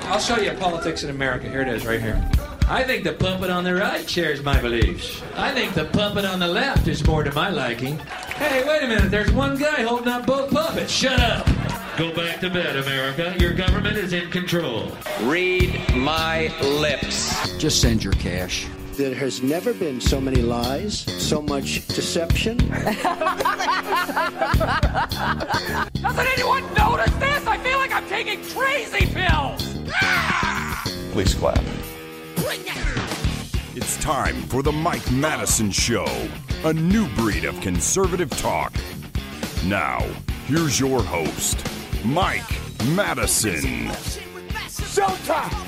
I'll show you politics in America. Here it is, right here. I think the puppet on the right shares my beliefs. I think the puppet on the left is more to my liking. Hey, wait a minute. There's one guy holding up both puppets. Shut up. Go back to bed, America. Your government is in control. Read my lips. Just send your cash. There has never been so many lies, so much deception. Doesn't anyone notice this? I feel like I'm taking crazy pills. Please clap. It's time for the Mike Madison Show, a new breed of conservative talk. Now, here's your host, Mike Madison. Showtime!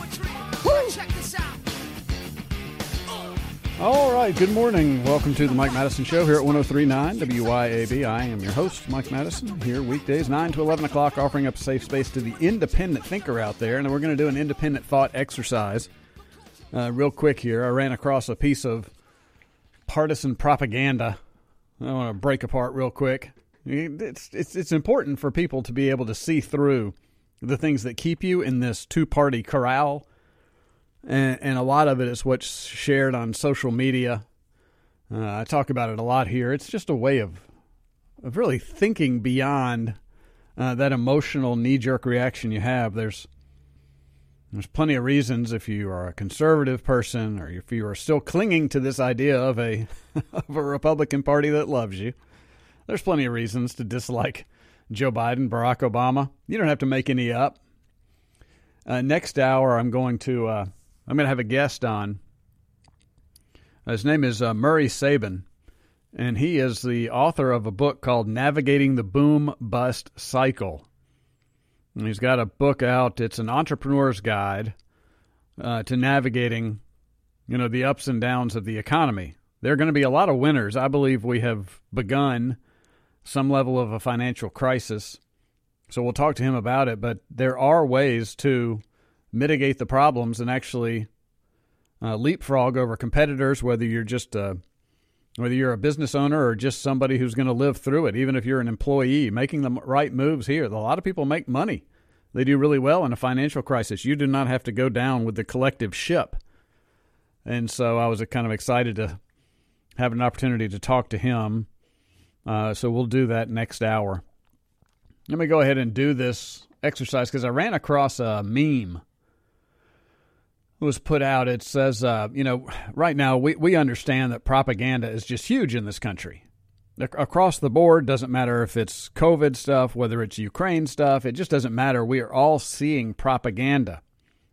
All right, good morning. Welcome to the Mike Madison Show here at 103.9 WYAB. I am your host, Mike Madison, here weekdays 9 to 11 o'clock, offering up a safe space to the independent thinker out there. And we're going to do an independent thought exercise. Real quick here, I ran across a piece of partisan propaganda I want to break apart real quick. It's important for people to be able to see through the things that keep you in this two-party corral. And a lot of it is what's shared on social media. I talk about it a lot here. It's just a way of really thinking beyond that emotional knee-jerk reaction you have. There's plenty of reasons if you are a conservative person or if you are still clinging to this idea of a Republican Party that loves you. There's plenty of reasons to dislike Joe Biden, Barack Obama. You don't have to make any up. Next hour, I'm going to have a guest on. His name is Murray Sabin, and he is the author of a book called Navigating the Boom-Bust Cycle. And he's got a book out. It's an entrepreneur's guide to navigating, the ups and downs of the economy. There are going to be a lot of winners. I believe we have begun some level of a financial crisis. So we'll talk to him about it. But there are ways to mitigate the problems and actually leapfrog over competitors, whether you're a business owner or just somebody who's going to live through it. Even if you're an employee, making the right moves here. A lot of people make money. They do really well in a financial crisis. You do not have to go down with the collective ship. And so I was kind of excited to have an opportunity to talk to him. So we'll do that next hour. Let me go ahead and do this exercise because I ran across a meme. It was put out. It says, right now we understand that propaganda is just huge in this country. Across the board, doesn't matter if it's COVID stuff, whether it's Ukraine stuff, it just doesn't matter. We are all seeing propaganda.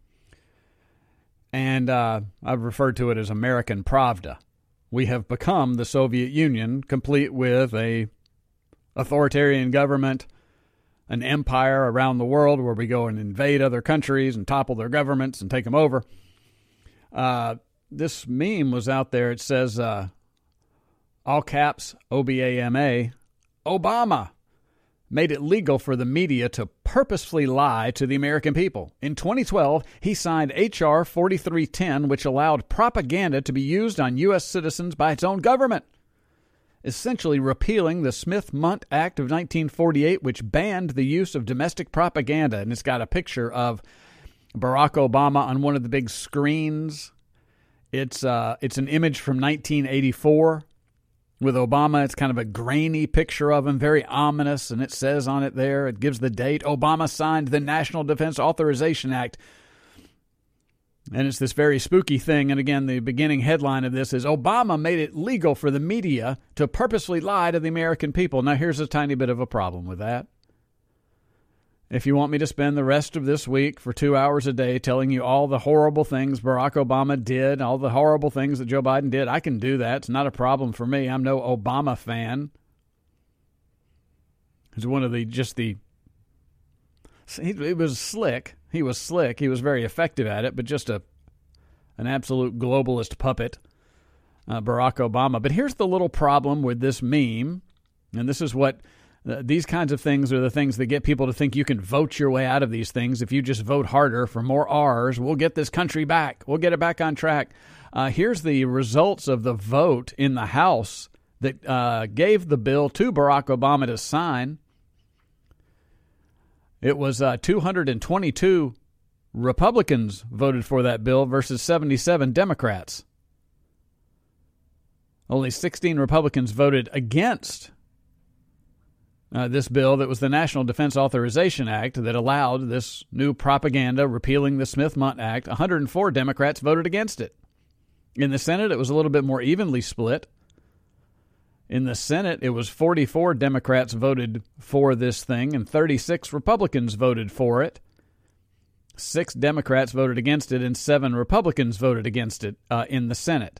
And I've referred to it as American Pravda. We have become the Soviet Union, complete with a authoritarian government, an empire around the world where we go and invade other countries and topple their governments and take them over. This meme was out there. It says, all caps, OBAMA, Obama made it legal for the media to purposefully lie to the American people. In 2012, he signed H.R. 4310, which allowed propaganda to be used on U.S. citizens by its own government, essentially repealing the Smith-Mundt Act of 1948, which banned the use of domestic propaganda. And it's got a picture of Barack Obama on one of the big screens. It's an image from 1984 with Obama. It's kind of a grainy picture of him, very ominous, and it says on it there, it gives the date, Obama signed the National Defense Authorization Act. And it's this very spooky thing. And again, the beginning headline of this is Obama made it legal for the media to purposely lie to the American people. Now, here's a tiny bit of a problem with that. If you want me to spend the rest of this week for 2 hours a day telling you all the horrible things Barack Obama did, all the horrible things that Joe Biden did, I can do that. It's not a problem for me. I'm no Obama fan. He's one of he was slick. He was slick. He was very effective at it, but just an absolute globalist puppet, Barack Obama. But here's the little problem with this meme, and this is what these kinds of things are the things that get people to think you can vote your way out of these things. If you just vote harder for more R's, we'll get this country back. We'll get it back on track. Here's the results of the vote in the House that gave the bill to Barack Obama to sign. It was 222 Republicans voted for that bill versus 77 Democrats. Only 16 Republicans voted against this bill that was the National Defense Authorization Act that allowed this new propaganda repealing the Smith-Mundt Act. 104 Democrats voted against it. In the Senate, it was a little bit more evenly split. In the Senate, it was 44 Democrats voted for this thing and 36 Republicans voted for it. 6 Democrats voted against it and 7 Republicans voted against it in the Senate.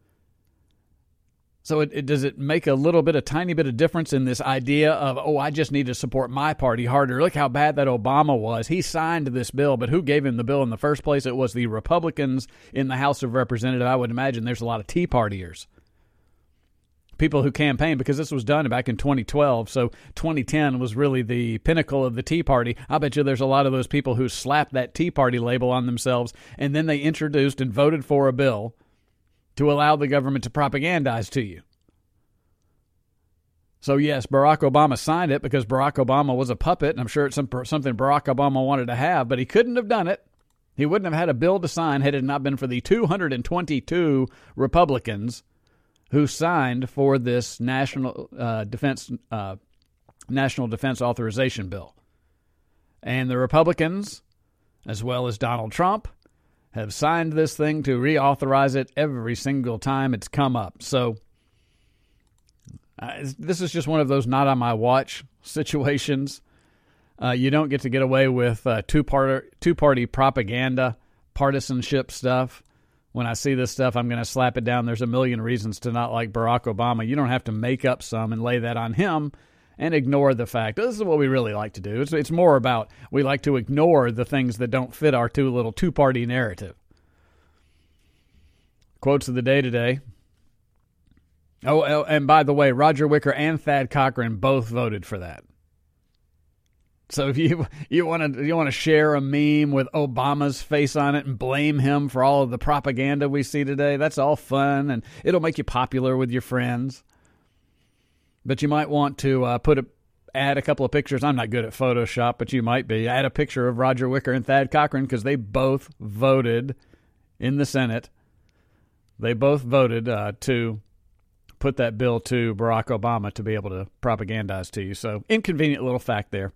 So does it make a tiny bit of difference in this idea of, I just need to support my party harder? Look how bad that Obama was. He signed this bill, but who gave him the bill in the first place? It was the Republicans in the House of Representatives. I would imagine there's a lot of Tea Partiers, people who campaigned, because this was done back in 2012. So 2010 was really the pinnacle of the Tea Party. I bet you there's a lot of those people who slapped that Tea Party label on themselves, and then they introduced and voted for a bill to allow the government to propagandize to you. So, yes, Barack Obama signed it because Barack Obama was a puppet, and I'm sure it's something Barack Obama wanted to have, but he couldn't have done it. He wouldn't have had a bill to sign had it not been for the 222 Republicans who signed for this National Defense Authorization Bill. And the Republicans, as well as Donald Trump, have signed this thing to reauthorize it every single time it's come up. So this is just one of those not on my watch situations. You don't get to get away with two-party propaganda, partisanship stuff. When I see this stuff, I'm going to slap it down. There's a million reasons to not like Barack Obama. You don't have to make up some and lay that on him and ignore the fact. This is what we really like to do. It's more about we like to ignore the things that don't fit our two-party narrative. Quotes of the day today. Oh, and by the way, Roger Wicker and Thad Cochran both voted for that. So if you want to share a meme with Obama's face on it and blame him for all of the propaganda we see today, that's all fun and it'll make you popular with your friends. But you might want to add a couple of pictures. I'm not good at Photoshop, but you might be. Add a picture of Roger Wicker and Thad Cochran because they both voted in the Senate. They both voted to put that bill to Barack Obama to be able to propagandize to you. So inconvenient little fact there.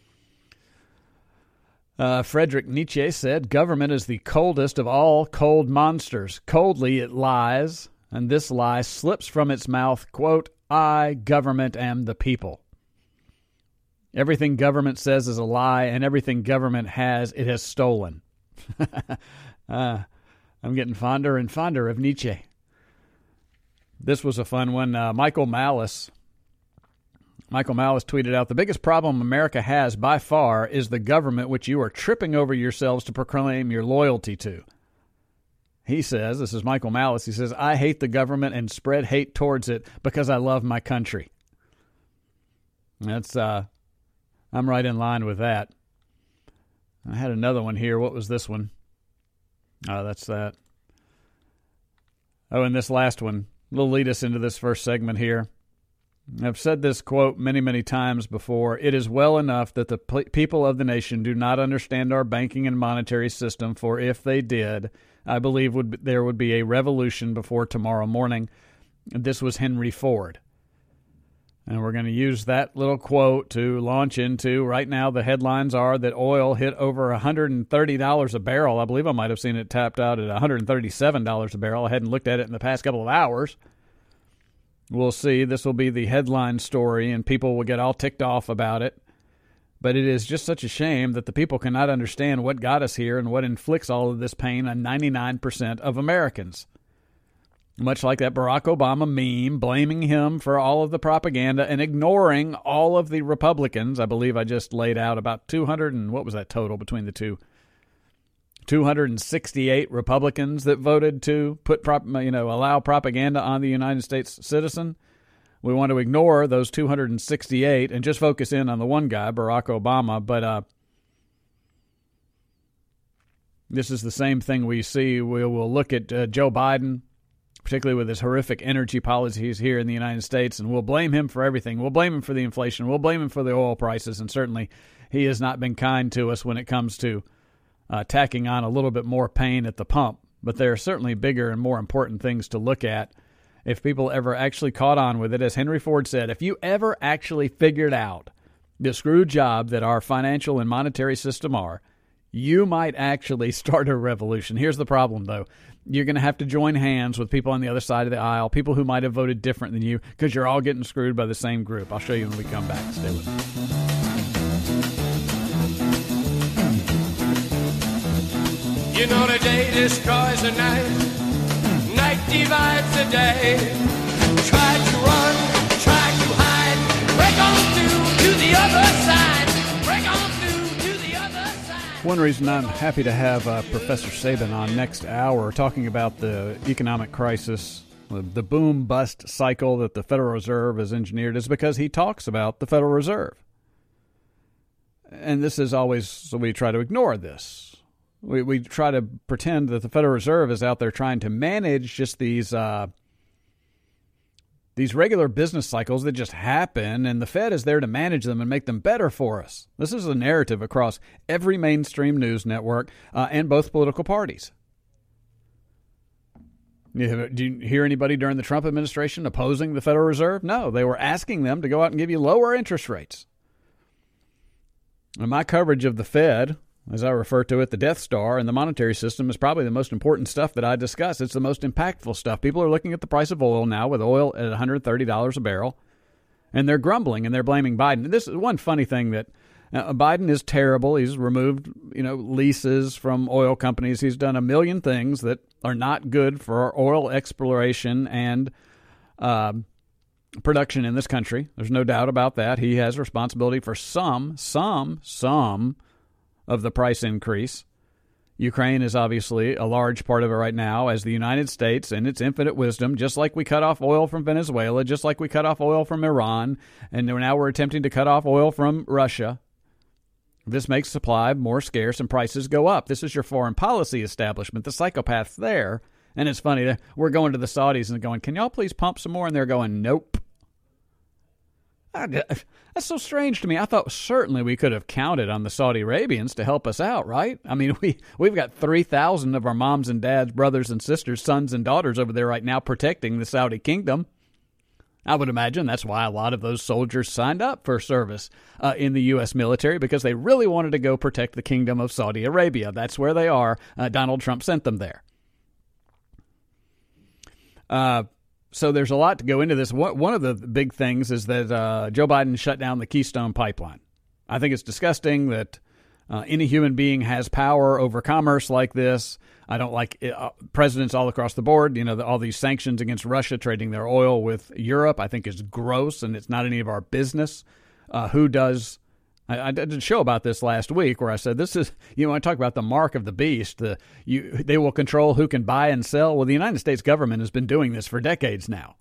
Friedrich Nietzsche said, "Government is the coldest of all cold monsters. Coldly it lies, and this lie slips from its mouth, quote, I, government, am the people." Everything government says is a lie, and everything government has, it has stolen. I'm getting fonder and fonder of Nietzsche. This was a fun one. Michael Malice tweeted out, "The biggest problem America has by far is the government which you are tripping over yourselves to proclaim your loyalty to." He says, this is Michael Malice, he says, "I hate the government and spread hate towards it because I love my country." That's, I'm right in line with that. I had another one here. What was this one? Oh, that's that. Oh, and this last one will lead us into this first segment here. I've said this quote many, many times before. It is well enough that the people of the nation do not understand our banking and monetary system, for if they did, I believe there would be a revolution before tomorrow morning. This was Henry Ford. And we're going to use that little quote to launch into. Right now, the headlines are that oil hit over $130 a barrel. I believe I might have seen it tapped out at $137 a barrel. I hadn't looked at it in the past couple of hours. We'll see. This will be the headline story, and people will get all ticked off about it. But it is just such a shame that the people cannot understand what got us here and what inflicts all of this pain on 99% of Americans. Much like that Barack Obama meme, blaming him for all of the propaganda and ignoring all of the Republicans. I believe I just laid out about 200 and what was that total between the two? 268 Republicans that voted to allow propaganda on the United States citizen. We want to ignore those 268 and just focus in on the one guy, Barack Obama. But this is the same thing we see. We'll look at Joe Biden, particularly with his horrific energy policies here in the United States, and we'll blame him for everything. We'll blame him for the inflation. We'll blame him for the oil prices, and certainly he has not been kind to us when it comes to tacking on a little bit more pain at the pump. But there are certainly bigger and more important things to look at if people ever actually caught on with it. As Henry Ford said, if you ever actually figured out the screw job that our financial and monetary system are, you might actually start a revolution. Here's the problem, though. You're going to have to join hands with people on the other side of the aisle, people who might have voted different than you, because you're all getting screwed by the same group. I'll show you when we come back. Stay with me. You know the day destroys the night, night divides the day. Try to run, try to hide, break on through to the other side, break on through to the other side. One reason I'm happy to have Professor Sabin on next hour talking about the economic crisis, the boom-bust cycle that the Federal Reserve has engineered, is because he talks about the Federal Reserve. And this is always, so we try to ignore this. We try to pretend that the Federal Reserve is out there trying to manage just these regular business cycles that just happen, and the Fed is there to manage them and make them better for us. This is a narrative across every mainstream news network and both political parties. Do you hear anybody during the Trump administration opposing the Federal Reserve? No, they were asking them to go out and give you lower interest rates. And my coverage of the Fed, as I refer to it, the Death Star and the monetary system, is probably the most important stuff that I discuss. It's the most impactful stuff. People are looking at the price of oil now, with oil at $130 a barrel, and they're grumbling and they're blaming Biden. This is one funny thing, that Biden is terrible. He's removed, leases from oil companies. He's done a million things that are not good for oil exploration and production in this country. There's no doubt about that. He has responsibility for some of the price increase. Ukraine is obviously a large part of it right now, as the United States, in its infinite wisdom, just like we cut off oil from Venezuela, just like we cut off oil from Iran, and now we're attempting to cut off oil from Russia. This makes supply more scarce and prices go up. This is your foreign policy establishment, the psychopaths there. And it's funny, we're going to the Saudis and going, can y'all please pump some more? And they're going, nope. That's so strange to me. I thought certainly we could have counted on the Saudi Arabians to help us out, right? I mean, we've got 3,000 of our moms and dads, brothers and sisters, sons and daughters over there right now protecting the Saudi kingdom. I would imagine that's why a lot of those soldiers signed up for service in the U.S. military, because they really wanted to go protect the kingdom of Saudi Arabia. That's where they are. Donald Trump sent them there. So there's a lot to go into this. One of the big things is that Joe Biden shut down the Keystone Pipeline. I think it's disgusting that any human being has power over commerce like this. I don't like presidents all across the board. All these sanctions against Russia trading their oil with Europe, I think is gross, and it's not any of our business. Who does? I did a show about this last week where I said this is, I talk about the mark of the beast. They will control who can buy and sell. Well, the United States government has been doing this for decades now.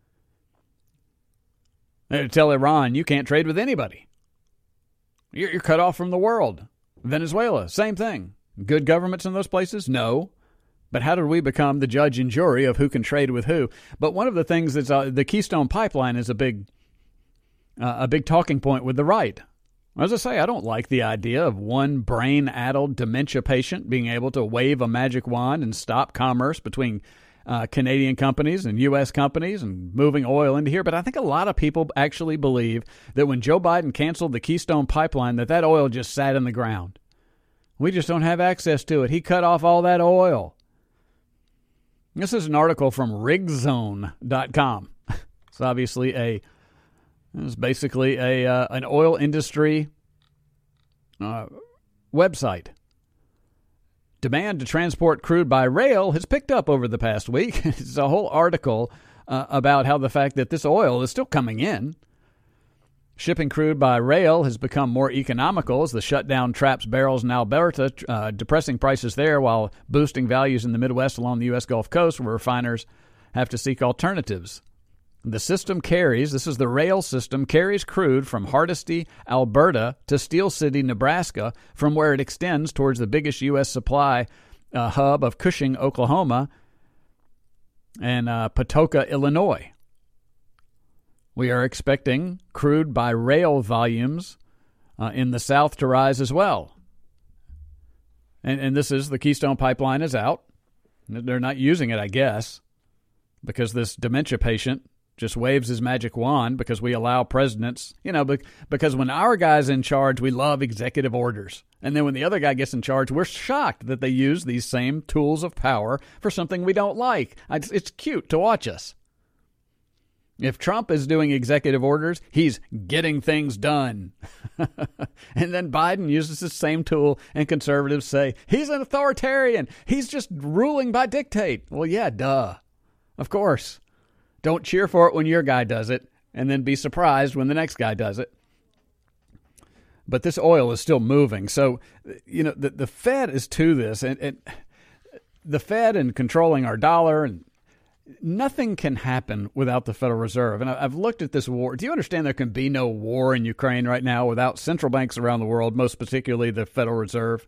They tell Iran, you can't trade with anybody. You're cut off from the world. Venezuela, same thing. Good governments in those places? No. But how did we become the judge and jury of who can trade with who? But one of the things that's the Keystone Pipeline is a big talking point with the right. As I say, I don't like the idea of one brain-addled dementia patient being able to wave a magic wand and stop commerce between Canadian companies and U.S. companies and moving oil into here. But I think a lot of people actually believe that when Joe Biden canceled the Keystone Pipeline, that oil just sat in the ground. We just don't have access to it. He cut off all that oil. This is an article from rigzone.com. It's obviously it's basically an oil industry website. Demand to transport crude by rail has picked up over the past week. It's a whole article about how the fact that this oil is still coming in. Shipping crude by rail has become more economical as the shutdown traps barrels in Alberta, depressing prices there while boosting values in the Midwest along the U.S. Gulf Coast, where refiners have to seek alternatives. The system carries, this is the rail system, carries crude from Hardisty, Alberta to Steel City, Nebraska, from where it extends towards the biggest U.S. supply hub of Cushing, Oklahoma, and Patoka, Illinois. We are expecting crude by rail volumes in the South to rise as well. And this is the Keystone Pipeline is out. They're not using it, I guess, because this dementia patient just waves his magic wand because we allow presidents, because when our guy's in charge, we love executive orders. And then when the other guy gets in charge, we're shocked that they use these same tools of power for something we don't like. It's cute to watch us. If Trump is doing executive orders, he's getting things done. And then Biden uses the same tool, and conservatives say, he's an authoritarian. He's just ruling by dictate. Well, yeah, duh. Of course. Don't cheer for it when your guy does it, and then be surprised when the next guy does it. But this oil is still moving. So, the Fed is to this, and the Fed and controlling our dollar, and nothing can happen without the Federal Reserve. And I've looked at this war. Do you understand there can be no war in Ukraine right now without central banks around the world, most particularly the Federal Reserve?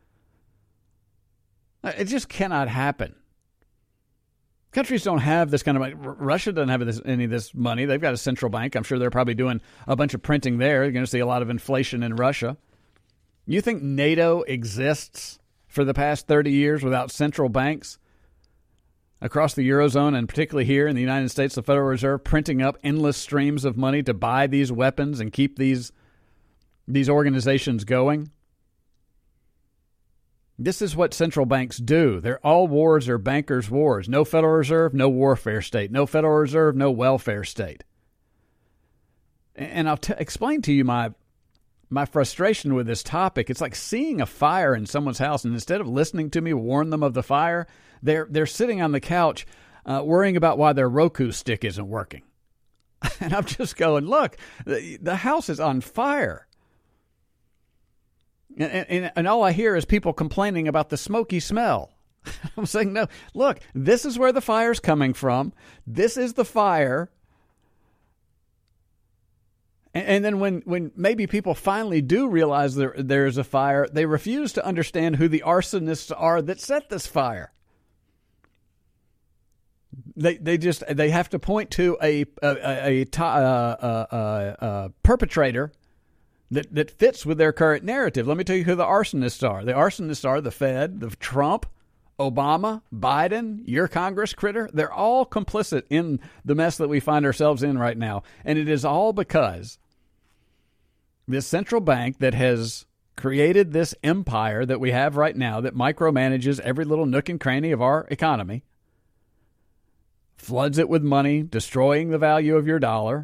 It just cannot happen. Countries don't have this kind of money. Russia doesn't have any of this money. They've got a central bank. I'm sure they're probably doing a bunch of printing there. You're going to see a lot of inflation in Russia. You think NATO exists for the past 30 years without central banks across the Eurozone, and particularly here in the United States, the Federal Reserve printing up endless streams of money to buy these weapons and keep these organizations going? This is what central banks do. They're all wars are bankers' wars. No Federal Reserve, no warfare state. No Federal Reserve, no welfare state. And I'll explain to you my frustration with this topic. It's like seeing a fire in someone's house, and instead of listening to me warn them of the fire, they're sitting on the couch worrying about why their Roku stick isn't working. And I'm just going, look, the house is on fire. And all I hear is people complaining about the smoky smell. I'm saying, no, look, this is where the fire's coming from. This is the fire. And then when maybe people finally do realize there is a fire, they refuse to understand who the arsonists are that set this fire. They have to point to a perpetrator that fits with their current narrative. Let me tell you who the arsonists are. The arsonists are the Fed, the Trump, Obama, Biden, your Congress critter. They're all complicit in the mess that we find ourselves in right now. And it is all because this central bank that has created this empire that we have right now that micromanages every little nook and cranny of our economy, floods it with money, destroying the value of your dollar.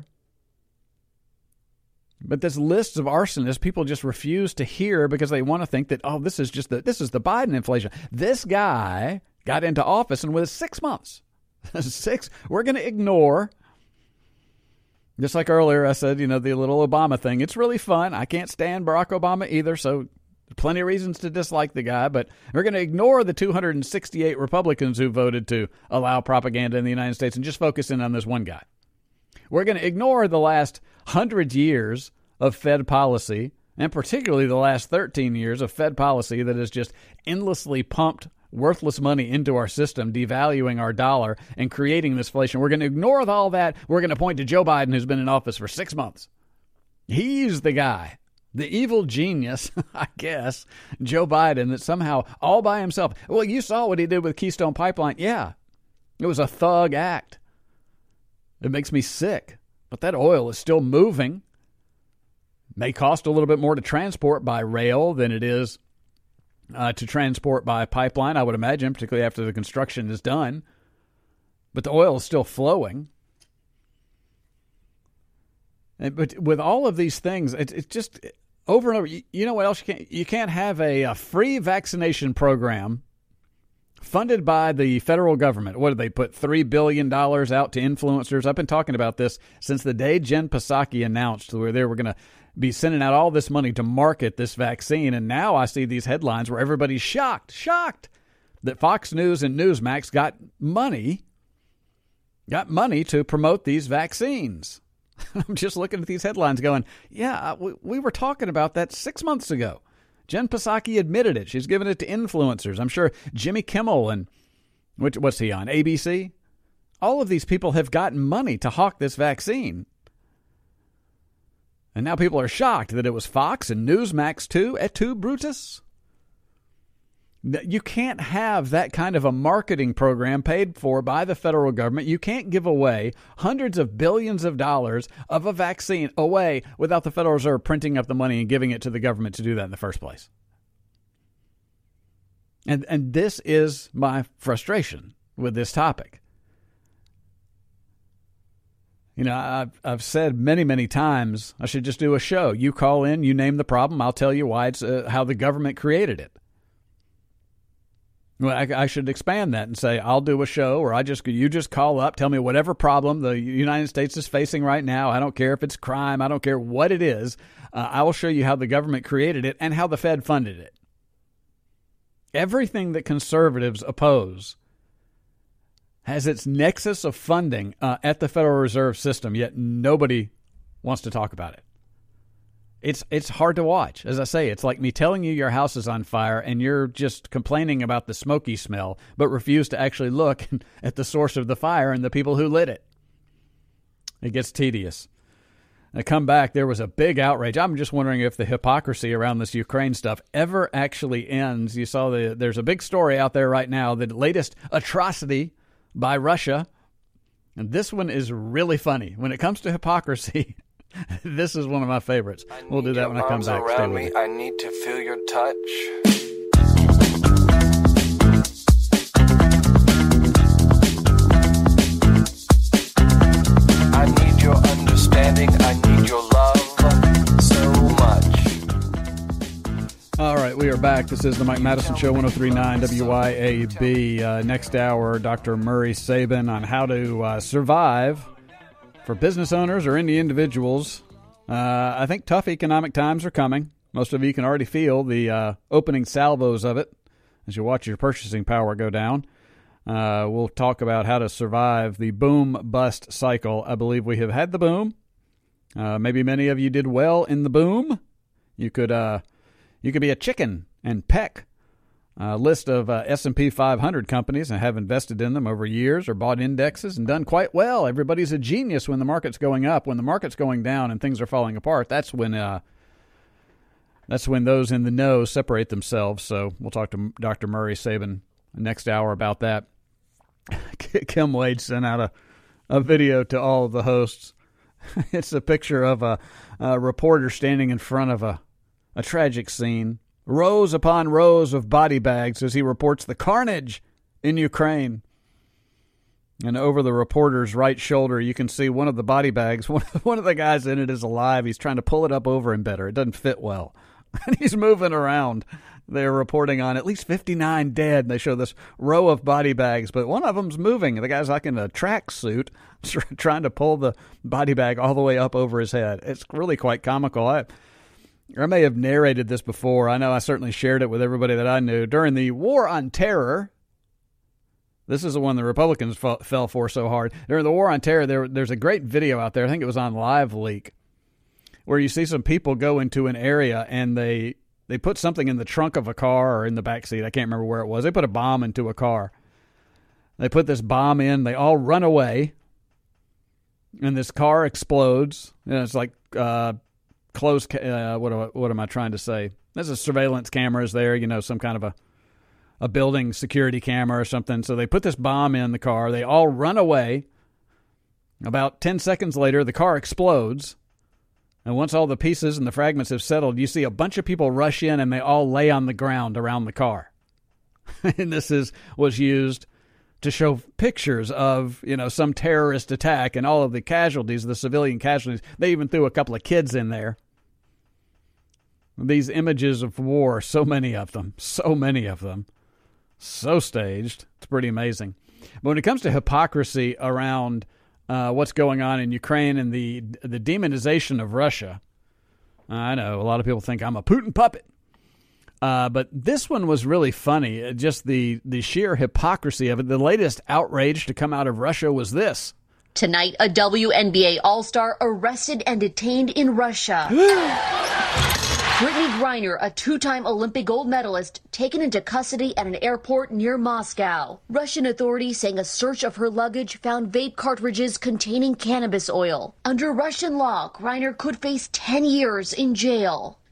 But this list of arsonists, people just refuse to hear because they want to think that, oh, this is the Biden inflation. This guy got into office, and with 6 months, we're going to ignore. Just like earlier, I said, the little Obama thing. It's really fun. I can't stand Barack Obama either, so plenty of reasons to dislike the guy. But we're going to ignore the 268 Republicans who voted to allow propaganda in the United States and just focus in on this one guy. We're going to ignore the last 100 years of Fed policy, and particularly the last 13 years of Fed policy that has just endlessly pumped worthless money into our system, devaluing our dollar and creating this inflation. We're going to ignore all that. We're going to point to Joe Biden, who's been in office for 6 months. He's the guy, the evil genius, I guess, Joe Biden, that somehow all by himself. Well, you saw what he did with Keystone Pipeline. Yeah, it was a thug act. It makes me sick. But that oil is still moving. May cost a little bit more to transport by rail than it is to transport by pipeline, I would imagine, particularly after the construction is done. But the oil is still flowing. But with all of these things, it's just over and over. You know what else you can't have a free vaccination program funded by the federal government. What did they put $3 billion out to influencers? I've been talking about this since the day Jen Psaki announced where they were going to be sending out all this money to market this vaccine. And now I see these headlines where everybody's shocked that Fox News and Newsmax got money to promote these vaccines. I'm just looking at these headlines going, yeah, we were talking about that 6 months ago. Jen Psaki admitted it. She's given it to influencers. I'm sure Jimmy Kimmel and what's he on, ABC? All of these people have gotten money to hawk this vaccine. And now people are shocked that it was Fox and Newsmax too, et tu, Brutus? You can't have that kind of a marketing program paid for by the federal government. You can't give away hundreds of billions of dollars of a vaccine away without the Federal Reserve printing up the money and giving it to the government to do that in the first place. And this is my frustration with this topic. You know, I've said many, many times I should just do a show. You call in, you name the problem, I'll tell you why it's how the government created it. Well, I should expand that and say I'll do a show, or you just call up, tell me whatever problem the United States is facing right now. I don't care if it's crime. I don't care what it is. I will show you how the government created it and how the Fed funded it. Everything that conservatives oppose has its nexus of funding at the Federal Reserve System, yet nobody wants to talk about it. It's hard to watch. As I say, it's like me telling you your house is on fire and you're just complaining about the smoky smell, but refuse to actually look at the source of the fire and the people who lit it. It gets tedious. I come back, there was a big outrage. I'm just wondering if the hypocrisy around this Ukraine stuff ever actually ends. You saw there's a big story out there right now, the latest atrocity by Russia. And this one is really funny. When it comes to hypocrisy, this is one of my favorites. We'll do that when I come back. Stay with me. I need to feel your touch. I need your understanding. I need your love so much. All right, we are back. This is the Mike Madison Show, 103.9 WYAB. Next hour, Dr. Murray Sabin on how to survive for business owners or any individuals. I think tough economic times are coming. Most of you can already feel the opening salvos of it as you watch your purchasing power go down. We'll talk about how to survive the boom-bust cycle. I believe we have had the boom. Maybe many of you did well in the boom. You could be a chicken and peck a list of S&P 500 companies and have invested in them over years or bought indexes and done quite well. Everybody's a genius when the market's going up. When the market's going down and things are falling apart, that's when those in the know separate themselves. So we'll talk to Dr. Murray Sabin next hour about that. Kim Wade sent out a video to all of the hosts. It's a picture of a reporter standing in front of a tragic scene. Rows upon rows of body bags as he reports the carnage in Ukraine. And over the reporter's right shoulder, you can see one of the body bags. One of the guys in it is alive. He's trying to pull it up over him better. It doesn't fit well. And he's moving around. They're reporting on at least 59 dead. They show this row of body bags, but one of them's moving. The guy's like in a tracksuit trying to pull the body bag all the way up over his head. It's really quite comical. I may have narrated this before. I know I certainly shared it with everybody that I knew. During the War on Terror, this is the one the Republicans fell for so hard. During the War on Terror, there's a great video out there. I think it was on LiveLeak, where you see some people go into an area and they put something in the trunk of a car or in the back seat. I can't remember where it was. They put a bomb into a car. They put this bomb in. They all run away, and this car explodes. And it's like what am I trying to say? There's a surveillance cameras there, some kind of a building security camera or something. So they put this bomb in the car. They all run away. About 10 seconds later, the car explodes. And once all the pieces and the fragments have settled, you see a bunch of people rush in and they all lay on the ground around the car. And this was used to show pictures of, some terrorist attack and all of the casualties, the civilian casualties. They even threw a couple of kids in there. These images of war, so many of them, so staged. It's pretty amazing. But when it comes to hypocrisy around what's going on in Ukraine and the demonization of Russia, I know a lot of people think I'm a Putin puppet. But this one was really funny, just the sheer hypocrisy of it. The latest outrage to come out of Russia was this. Tonight, a WNBA All-Star arrested and detained in Russia. Brittany Griner, a two-time Olympic gold medalist, taken into custody at an airport near Moscow. Russian authorities saying a search of her luggage found vape cartridges containing cannabis oil. Under Russian law, Griner could face 10 years in jail.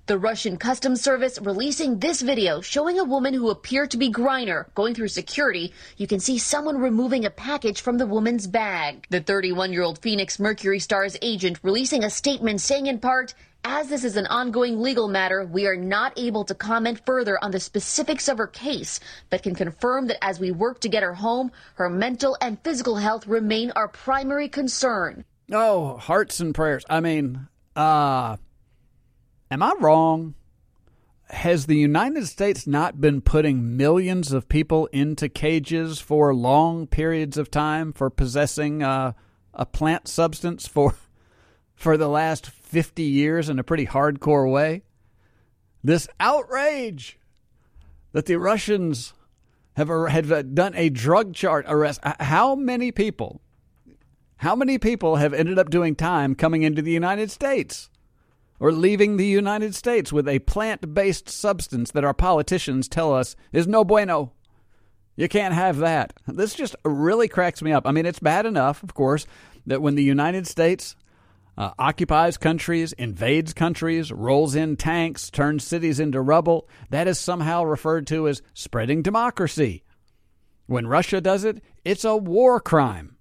The Russian Customs Service releasing this video showing a woman who appeared to be Griner going through security. You can see someone removing a package from the woman's bag. The 31-year-old Phoenix Mercury Stars agent releasing a statement saying in part, "As this is an ongoing legal matter, we are not able to comment further on the specifics of her case, but can confirm that as we work to get her home, her mental and physical health remain our primary concern." Oh, hearts and prayers. I mean, am I wrong? Has the United States not been putting millions of people into cages for long periods of time for possessing a plant substance for the last 50 years in a pretty hardcore way? This outrage that the Russians have done a drug chart arrest. How many people have ended up doing time coming into the United States or leaving the United States with a plant-based substance that our politicians tell us is no bueno? You can't have that. This just really cracks me up. I mean, it's bad enough, of course, that when the United States occupies countries, invades countries, rolls in tanks, turns cities into rubble, that is somehow referred to as spreading democracy. When Russia does it, it's a war crime.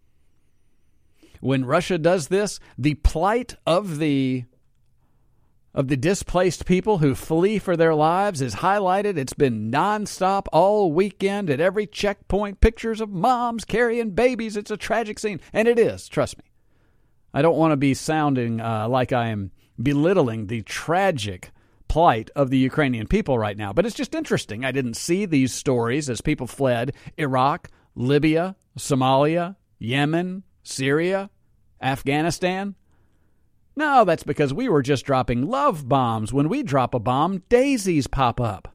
When Russia does this, the plight of the displaced people who flee for their lives is highlighted. It's been nonstop all weekend at every checkpoint. Pictures of moms carrying babies. It's a tragic scene. And it is, trust me. I don't want to be sounding like I am belittling the tragic plight of the Ukrainian people right now. But it's just interesting. I didn't see these stories as people fled Iraq, Libya, Somalia, Yemen, Syria, Afghanistan. No, that's because we were just dropping love bombs. When we drop a bomb, daisies pop up.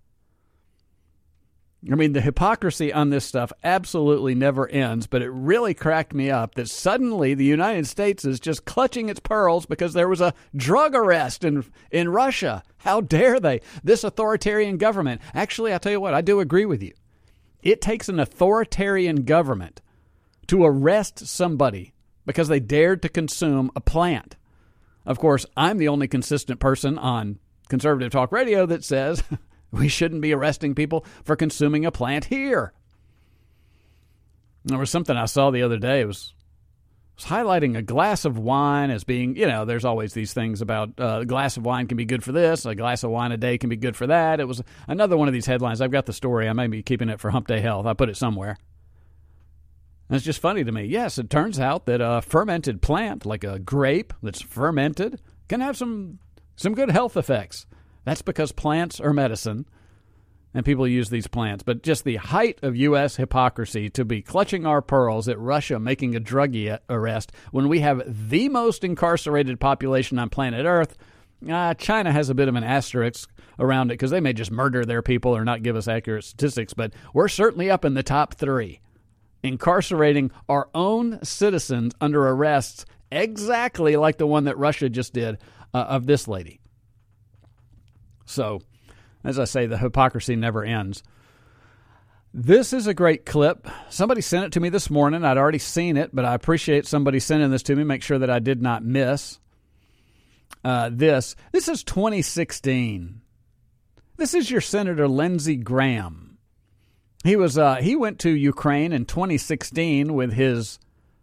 I mean, the hypocrisy on this stuff absolutely never ends, but it really cracked me up that suddenly the United States is just clutching its pearls because there was a drug arrest in Russia. How dare they? This authoritarian government. Actually, I'll tell you what, I do agree with you. It takes an authoritarian government to arrest somebody because they dared to consume a plant. Of course, I'm the only consistent person on conservative talk radio that says we shouldn't be arresting people for consuming a plant here. There was something I saw the other day. It was highlighting a glass of wine as being, there's always these things about a glass of wine can be good for this, a glass of wine a day can be good for that. It was another one of these headlines. I've got the story. I may be keeping it for Hump Day Health. I put it somewhere. And it's just funny to me. Yes, it turns out that a fermented plant, like a grape that's fermented, can have some good health effects. That's because plants are medicine, and people use these plants. But just the height of U.S. hypocrisy to be clutching our pearls at Russia making a drug arrest when we have the most incarcerated population on planet Earth. China has a bit of an asterisk around it because they may just murder their people or not give us accurate statistics, but we're certainly up in the top 3. Incarcerating our own citizens under arrests exactly like the one that Russia just did of this lady. So, as I say, the hypocrisy never ends. This is a great clip. Somebody sent it to me this morning. I'd already seen it, but I appreciate somebody sending this to me, make sure that I did not miss this. This is 2016. This is your Senator Lindsey Graham. He went to Ukraine in 2016 with his,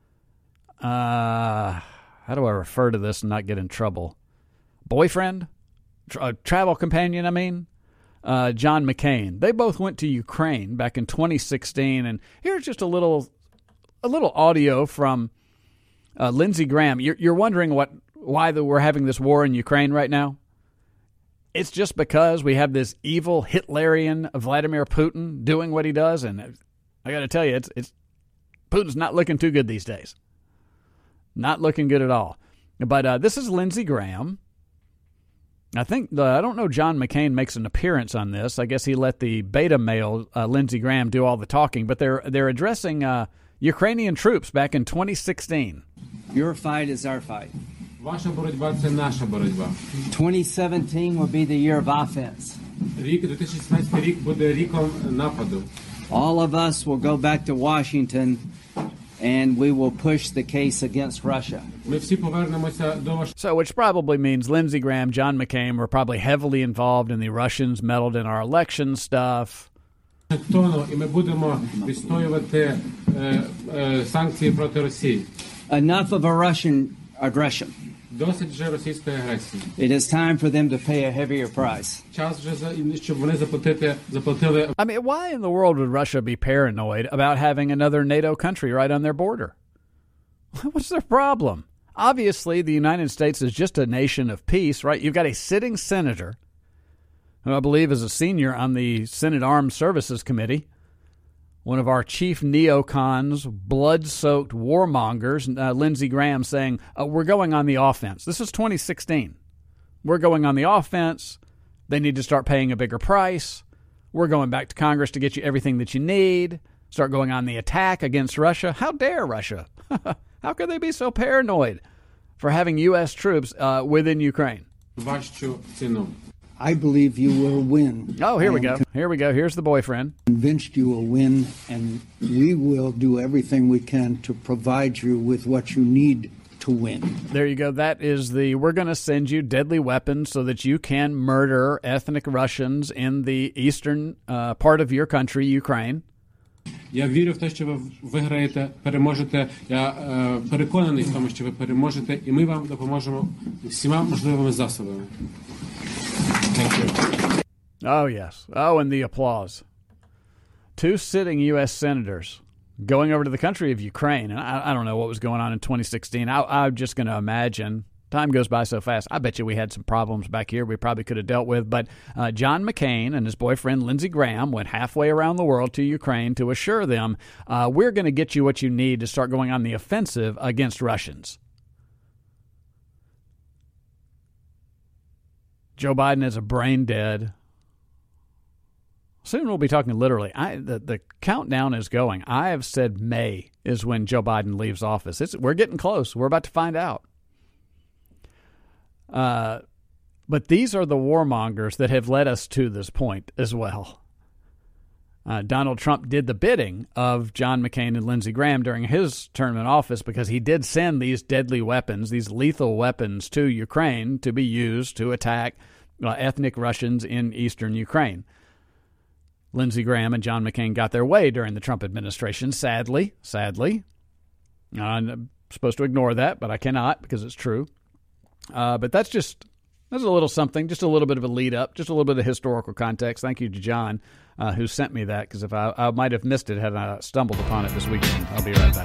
how do I refer to this and not get in trouble? Boyfriend? Travel companion, John McCain. They both went to Ukraine back in 2016, and here's just a little audio from Lindsey Graham. You're wondering why we're having this war in Ukraine right now? It's just because we have this evil Hitlerian Vladimir Putin doing what he does, and I got to tell you, it's Putin's not looking too good these days. Not looking good at all. But this is Lindsey Graham. I don't know John McCain makes an appearance on this. I guess he let the beta male Lindsey Graham do all the talking, but they're addressing Ukrainian troops back in 2016. Your fight is our fight. Ваша боротьба – це наша боротьба. 2017 will be the year of offense. Рік 2017 рік буде ріком нападу. All of us will go back to Washington and we will push the case against Russia. Ми всі повернемося до Вашингтона. So, which probably means Lindsey Graham, John McCain were probably heavily involved in the Russians meddled in our election stuff. І ми будемо відстоювати санкції проти Росії. Enough of a Russian aggression. Досить вже російської агресії. It is time for them to pay a heavier price. Час вже, щоб вони заплатили. I mean, why in the world would Russia be paranoid about having another NATO country right on their border? What's their problem? Obviously, the United States is just a nation of peace, right? You've got a sitting senator, who I believe is a senior on the Senate Armed Services Committee, one of our chief neocons, blood-soaked warmongers, Lindsey Graham, saying, we're going on the offense. This is 2016. We're going on the offense. They need to start paying a bigger price. We're going back to Congress to get you everything that you need. Start going on the attack against Russia. How dare Russia? How could they be so paranoid for having U.S. troops within Ukraine? I believe you will win. Oh, here we go. Here we go. Here's the boyfriend. Convinced you will win, and we will do everything we can to provide you with what you need to win. There you go. That is we're going to send you deadly weapons so that you can murder ethnic Russians in the eastern part of your country, Ukraine. Я вірю в те, що ви виграєте, переможете. Я переконаний в тому, що ви переможете, і ми вам допоможемо всіма можливими засобами. Thank you. Oh, yes. Oh, and the applause. 2 sitting U.S. senators going over to the country of Ukraine. And I don't know what was going on in 2016. I'm just going to imagine. Time goes by so fast. I bet you we had some problems back here we probably could have dealt with. But John McCain and his boyfriend Lindsey Graham went halfway around the world to Ukraine to assure them, we're going to get you what you need to start going on the offensive against Russians. Joe Biden is a brain dead. Soon we'll be talking literally. The countdown is going. I have said May is when Joe Biden leaves office. We're getting close. We're about to find out. But these are the warmongers that have led us to this point as well. Donald Trump did the bidding of John McCain and Lindsey Graham during his term in office because he did send these deadly weapons, these lethal weapons to Ukraine to be used to attack ethnic Russians in eastern Ukraine. Lindsey Graham and John McCain got their way during the Trump administration, sadly. I'm supposed to ignore that, but I cannot because it's true. But that's a little something, just a little bit of a lead up, just a little bit of historical context. Thank you to John who sent me that, because if I might have missed it had I stumbled upon it this weekend. I'll be right back.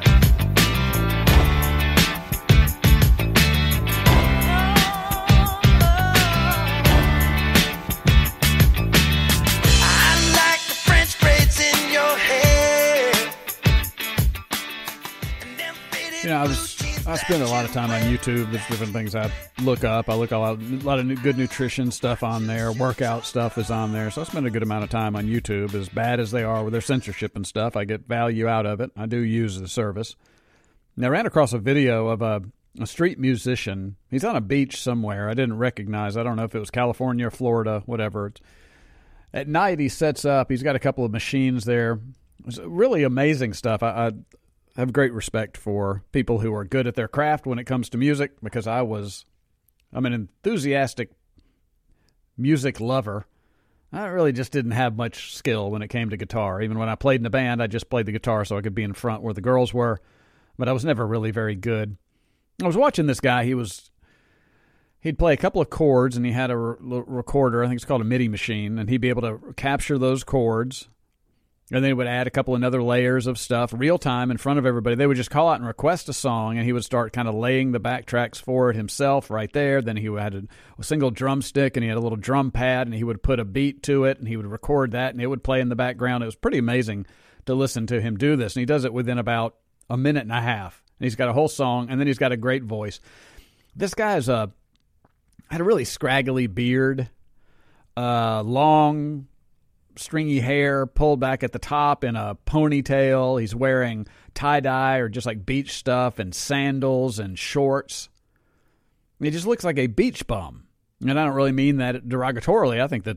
You know, I spend a lot of time on YouTube. There's different things I look up. I look a lot of good nutrition stuff on there. Workout stuff is on there. So I spend a good amount of time on YouTube. As bad as they are with their censorship and stuff, I get value out of it. I do use the service. And I ran across a video of a street musician. He's on a beach somewhere. I didn't recognize. I don't know if it was California or Florida, whatever. At night, he sets up. He's got a couple of machines there. It's really amazing stuff. I have great respect for people who are good at their craft when it comes to music, because I'm an enthusiastic music lover. I really just didn't have much skill when it came to guitar. Even when I played in a band, I just played the guitar so I could be in front where the girls were, but I was never really very good. I was watching this guy. He'd play a couple of chords, and he had a recorder. I think it's called a MIDI machine, and he'd be able to capture those chords. And then he would add a couple of other layers of stuff, real time in front of everybody. They would just call out and request a song, and he would start kind of laying the backtracks for it himself right there. Then he had a single drumstick, and he had a little drum pad, and he would put a beat to it, and he would record that, and it would play in the background. It was pretty amazing to listen to him do this, and he does it within about a minute and a half. And he's got a whole song, and then he's got a great voice. This guy had a really scraggly beard, long, stringy hair pulled back at the top in a ponytail. He's wearing tie-dye or just like beach stuff and sandals and shorts. He just looks like a beach bum. And I don't really mean that derogatorily. I think that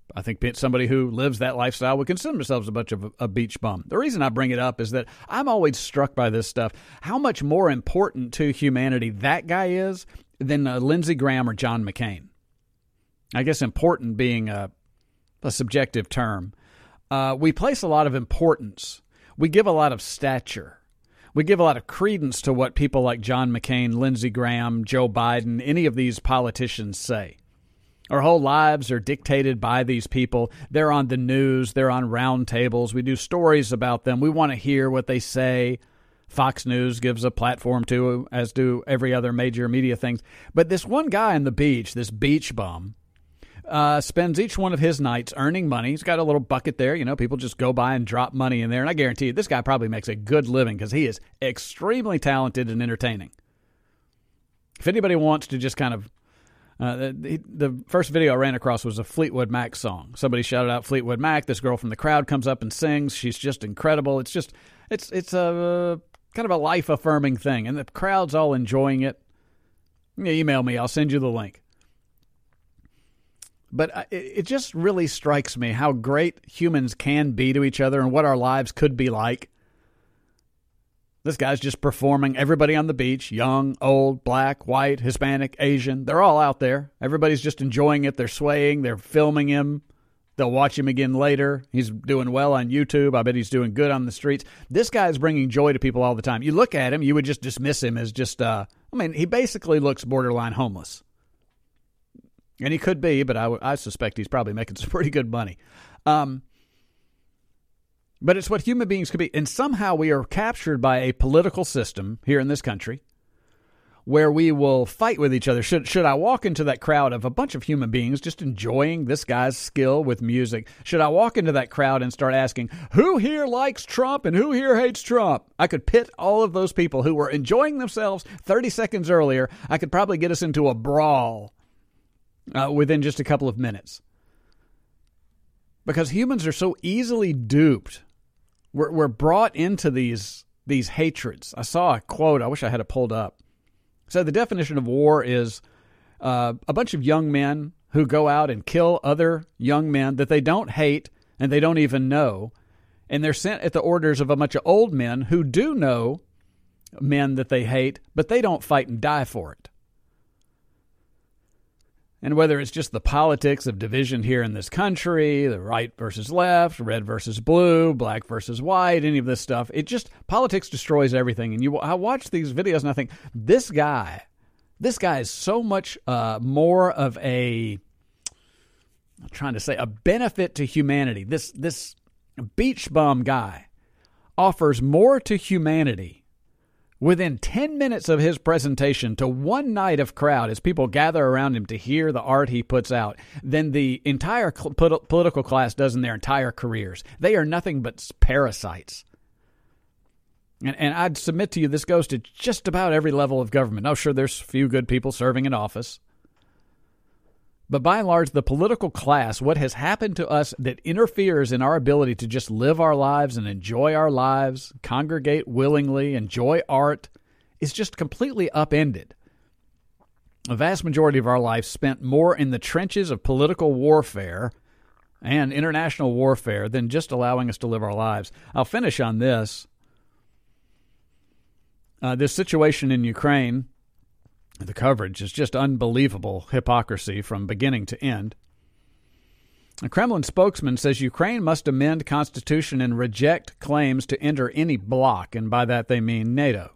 I think somebody who lives that lifestyle would consider themselves a bunch of a beach bum. The reason I bring it up is that I'm always struck by this stuff, how much more important to humanity that guy is than Lindsey Graham or John McCain. I guess important being a subjective term. We place a lot of importance. We give a lot of stature. We give a lot of credence to what people like John McCain, Lindsey Graham, Joe Biden, any of these politicians say. Our whole lives are dictated by these people. They're on the news. They're on round tables. We do stories about them. We want to hear what they say. Fox News gives a platform to, as do every other major media things. But this one guy on the beach, this beach bum, spends each one of his nights earning money. He's got a little bucket there. You know, people just go by and drop money in there. And I guarantee you, this guy probably makes a good living because he is extremely talented and entertaining. If anybody wants to just kind of the first video I ran across was a Fleetwood Mac song. Somebody shouted out Fleetwood Mac. This girl from the crowd comes up and sings. She's just incredible. It's a kind of a life-affirming thing, and the crowd's all enjoying it. Email me. I'll send you the link. But it just really strikes me how great humans can be to each other and what our lives could be like. This guy's just performing. Everybody on the beach, young, old, black, white, Hispanic, Asian, they're all out there. Everybody's just enjoying it. They're swaying. They're filming him. They'll watch him again later. He's doing well on YouTube. I bet he's doing good on the streets. This guy's bringing joy to people all the time. You look at him, you would just dismiss him as just, he basically looks borderline homeless. And he could be, but I suspect he's probably making some pretty good money. But it's what human beings could be. And somehow we are captured by a political system here in this country where we will fight with each other. Should I walk into that crowd of a bunch of human beings just enjoying this guy's skill with music? Should I walk into that crowd and start asking, who here likes Trump and who here hates Trump? I could pit all of those people who were enjoying themselves 30 seconds earlier. I could probably get us into a brawl within just a couple of minutes. Because humans are so easily duped. We're brought into these hatreds. I saw a quote. I wish I had it pulled up. So the definition of war is a bunch of young men who go out and kill other young men that they don't hate and they don't even know. And they're sent at the orders of a bunch of old men who do know men that they hate, but they don't fight and die for it. And whether it's just the politics of division here in this country, the right versus left, red versus blue, black versus white, any of this stuff, politics destroys everything. And I watch these videos and I think, this guy is so much more of a benefit to humanity. This beach bum guy offers more to humanity within 10 minutes of his presentation to one night of crowd as people gather around him to hear the art he puts out than the entire political class does in their entire careers. They are nothing but parasites. And I'd submit to you this goes to just about every level of government. Oh, sure, there's a few good people serving in office. But by and large, the political class, what has happened to us that interferes in our ability to just live our lives and enjoy our lives, congregate willingly, enjoy art, is just completely upended. A vast majority of our life spent more in the trenches of political warfare and international warfare than just allowing us to live our lives. I'll finish on this. This situation in Ukraine, the coverage is just unbelievable hypocrisy from beginning to end. A Kremlin spokesman says Ukraine must amend constitution and reject claims to enter any bloc, and by that they mean NATO.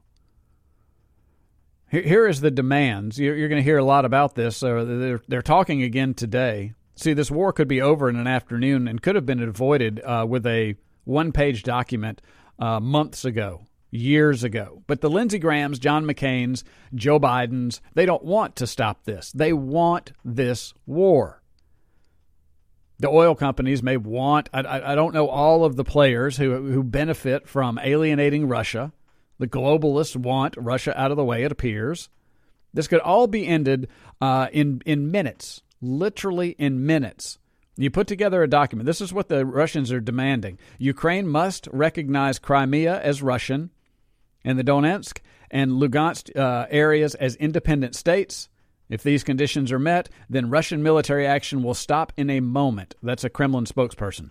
Here is the demands. You're going to hear a lot about this. They're talking again today. See, this war could be over in an afternoon and could have been avoided with a one-page document months ago. Years ago. But the Lindsey Grahams, John McCain's, Joe Biden's, they don't want to stop this. They want this war. The oil companies may want, I don't know all of the players who benefit from alienating Russia. The globalists want Russia out of the way, it appears. This could all be ended in minutes, literally in minutes. You put together a document. This is what the Russians are demanding. Ukraine must recognize Crimea as Russian and the Donetsk and Lugansk areas as independent states. If these conditions are met, then Russian military action will stop in a moment. That's a Kremlin spokesperson.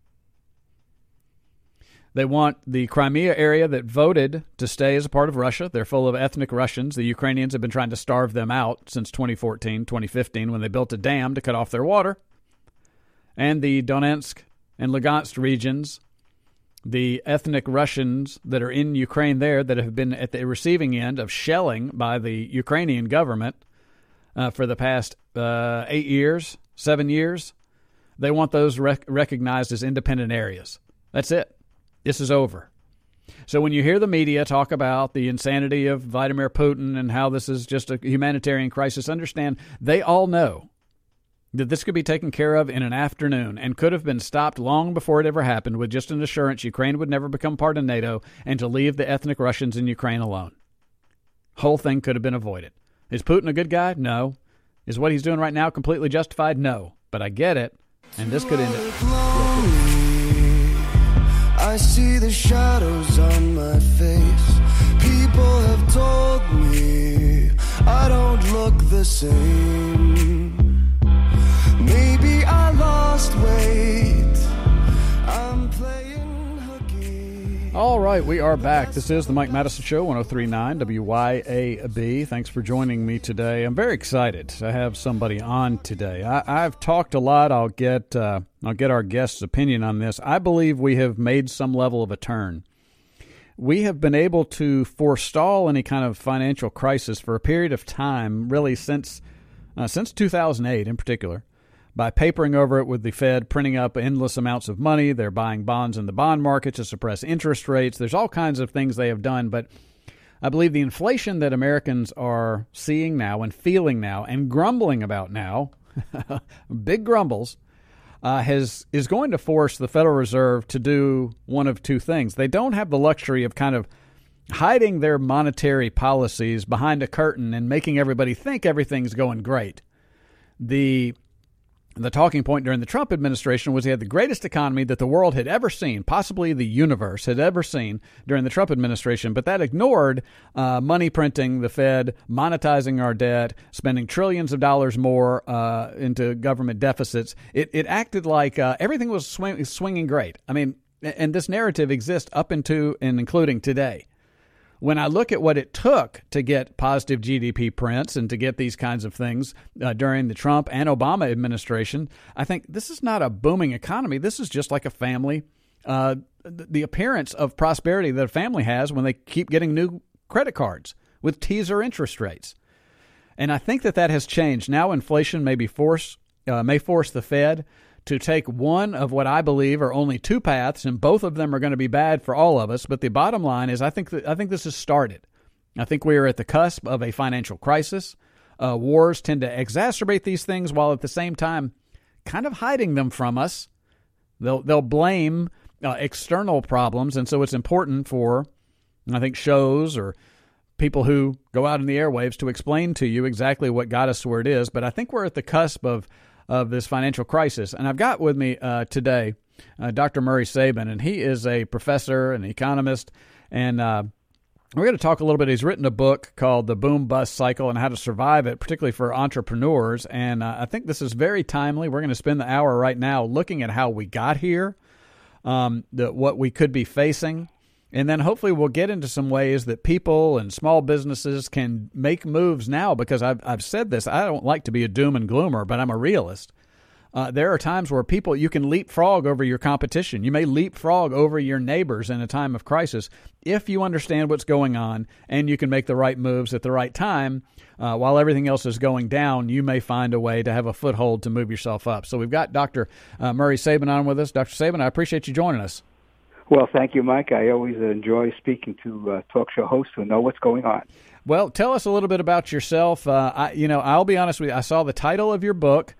They want the Crimea area that voted to stay as a part of Russia. They're full of ethnic Russians. The Ukrainians have been trying to starve them out since 2014, 2015, when they built a dam to cut off their water. And the Donetsk and Lugansk regions, the ethnic Russians that are in Ukraine there that have been at the receiving end of shelling by the Ukrainian government for the past 7 years, they want those recognized as independent areas. That's it. This is over. So when you hear the media talk about the insanity of Vladimir Putin and how this is just a humanitarian crisis, understand they all know that this could be taken care of in an afternoon and could have been stopped long before it ever happened with just an assurance Ukraine would never become part of NATO and to leave the ethnic Russians in Ukraine alone. Whole thing could have been avoided. Is Putin a good guy? No. Is what he's doing right now completely justified? No. But I get it, and this could end it. I see the shadows on my face. People have told me I don't look the same. Maybe I lost weight. I'm playing hooky. All right, we are back. This is the Mike Madison Show, 103.9 WYAB. Thanks for joining me today. I'm very excited to have somebody on today. I've talked a lot. I'll get our guest's opinion on this. I believe we have made some level of a turn. We have been able to forestall any kind of financial crisis for a period of time, really since 2008 in particular, by papering over it with the Fed, printing up endless amounts of money. They're buying bonds in the bond market to suppress interest rates. There's all kinds of things they have done, but I believe the inflation that Americans are seeing now and feeling now and grumbling about now, big grumbles, is going to force the Federal Reserve to do one of two things. They don't have the luxury of kind of hiding their monetary policies behind a curtain and making everybody think everything's going great. The talking point during the Trump administration was he had the greatest economy that the world had ever seen, possibly the universe had ever seen during the Trump administration, but that ignored money printing, the Fed, monetizing our debt, spending trillions of dollars more into government deficits. It acted like everything was swinging great. I mean, and this narrative exists up into and including today. When I look at what it took to get positive GDP prints and to get these kinds of things during the Trump and Obama administration, I think this is not a booming economy. This is just like a family, the appearance of prosperity that a family has when they keep getting new credit cards with teaser interest rates. And I think that has changed. Now inflation may force the Fed to take one of what I believe are only two paths, and both of them are going to be bad for all of us. But the bottom line is I think this has started. I think we are at the cusp of a financial crisis. Wars tend to exacerbate these things while at the same time kind of hiding them from us. They'll blame external problems, and so it's important for, I think, shows or people who go out in the airwaves to explain to you exactly what got us where it is. But I think we're at the cusp of this financial crisis. And I've got with me today Dr. Murray Sabin, and he is a professor, an economist, and we're going to talk a little bit. He's written a book called The Boom-Bust Cycle and How to Survive It, particularly for entrepreneurs, and I think this is very timely. We're going to spend the hour right now looking at how we got here, what we could be facing, and then hopefully we'll get into some ways that people and small businesses can make moves now, because I've said this. I don't like to be a doom and gloomer, but I'm a realist. There are times where you can leapfrog over your competition. You may leapfrog over your neighbors in a time of crisis if you understand what's going on and you can make the right moves at the right time. While everything else is going down, you may find a way to have a foothold to move yourself up. So we've got Dr. Murray Sabin on with us. Dr. Sabin, I appreciate you joining us. Well, thank you, Mike. I always enjoy speaking to talk show hosts who know what's going on. Well, tell us a little bit about yourself. I'll be honest with you. I saw the title of your book,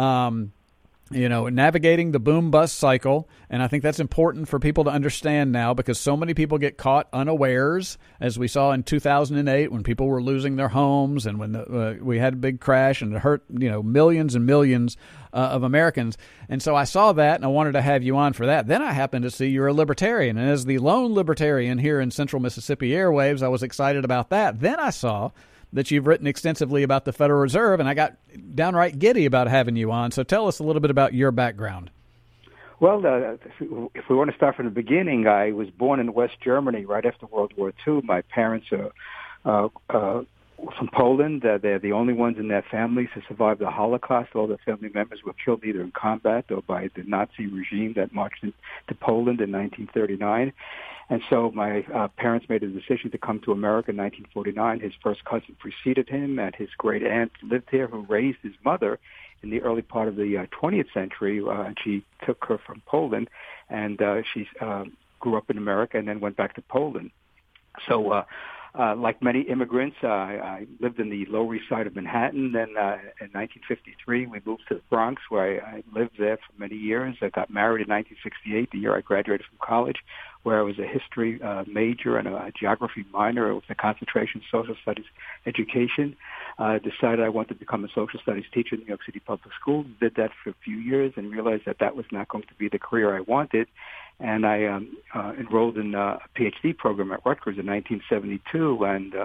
Navigating the Boom-Bust Cycle, and I think that's important for people to understand now, because so many people get caught unawares, as we saw in 2008 when people were losing their homes and when we had a big crash and it hurt millions and millions of Americans. And so I saw that, and I wanted to have you on for that. Then I happened to see you're a libertarian, and as the lone libertarian here in Central Mississippi airwaves, I was excited about that. Then I saw that you've written extensively about the Federal Reserve, and I got downright giddy about having you on. So tell us a little bit about your background. Well, if we want to start from the beginning, I was born in West Germany right after World War II. My parents are from Poland. They're the only ones in their families to survive the Holocaust. All their family members were killed either in combat or by the Nazi regime that marched into Poland in 1939. And so my parents made a decision to come to America in 1949. His first cousin preceded him, and his great aunt lived here, who raised his mother in the early part of the 20th century. And she took her from Poland, and she grew up in America and then went back to Poland. So like many immigrants, I lived in the Lower East Side of Manhattan. Then in 1953, we moved to the Bronx, where I lived there for many years. I got married in 1968, the year I graduated from college, where I was a history major and a geography minor with a concentration in social studies education. Decided I wanted to become a social studies teacher in New York City Public Schools. Did that for a few years and realized that that was not going to be the career I wanted. And I enrolled in a PhD program at Rutgers in 1972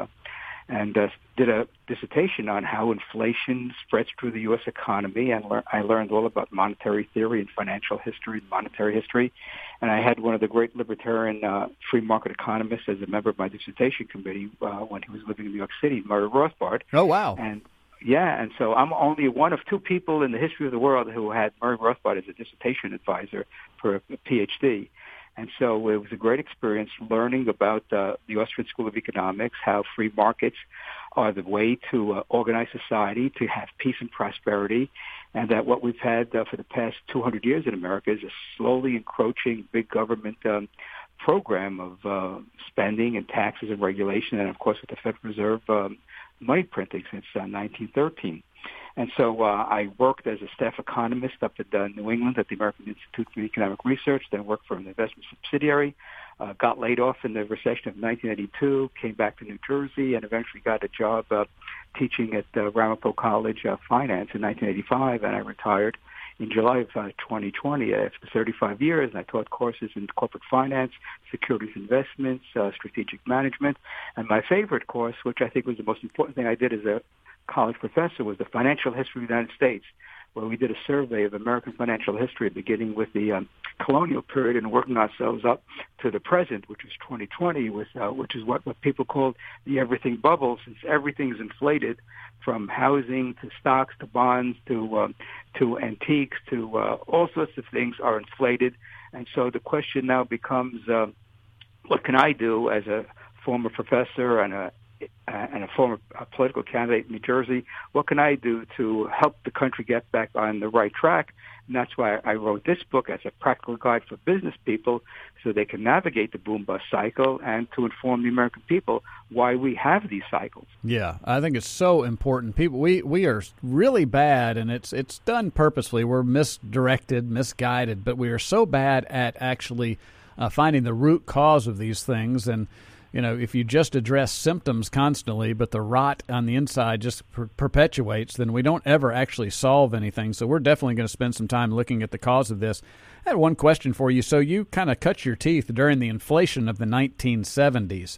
and did a dissertation on how inflation spreads through the U.S. economy. And I learned all about monetary theory and financial history and monetary history. And I had one of the great libertarian free market economists as a member of my dissertation committee when he was living in New York City, Murray Rothbard. Oh, wow. And so I'm only one of two people in the history of the world who had Murray Rothbard as a dissertation advisor for a PhD. And so it was a great experience learning about the Austrian School of Economics, how free markets are the way to organize society, to have peace and prosperity, and that what we've had for the past 200 years in America is a slowly encroaching big government program of spending and taxes and regulation, and, of course, with the Federal Reserve money printing since 1913. And so I worked as a staff economist up at New England at the American Institute for Economic Research, then worked for an investment subsidiary, got laid off in the recession of 1982, came back to New Jersey, and eventually got a job teaching at Ramapo College Finance in 1985, and I retired in July of 2020 after 35 years, and I taught courses in corporate finance, securities investments, strategic management, and my favorite course, which I think was the most important thing I did as a college professor, was the financial history of the United States, where we did a survey of American financial history, beginning with the colonial period and working ourselves up to the present, which is 2020, which is what people call the everything bubble, since everything is inflated, from housing to stocks to bonds to antiques to all sorts of things are inflated. And so the question now becomes, what can I do as a former professor and a former political candidate in New Jersey? What can I do to help the country get back on the right track? And that's why I wrote this book as a practical guide for business people so they can navigate the boom-bust cycle and to inform the American people why we have these cycles. Yeah, I think it's so important. People, we are really bad, and it's done purposely. We're misdirected, misguided, but we are so bad at actually finding the root cause of these things. And you know, if you just address symptoms constantly, but the rot on the inside just perpetuates, then we don't ever actually solve anything. So we're definitely going to spend some time looking at the cause of this. I had one question for you. So you kind of cut your teeth during the inflation of the 1970s.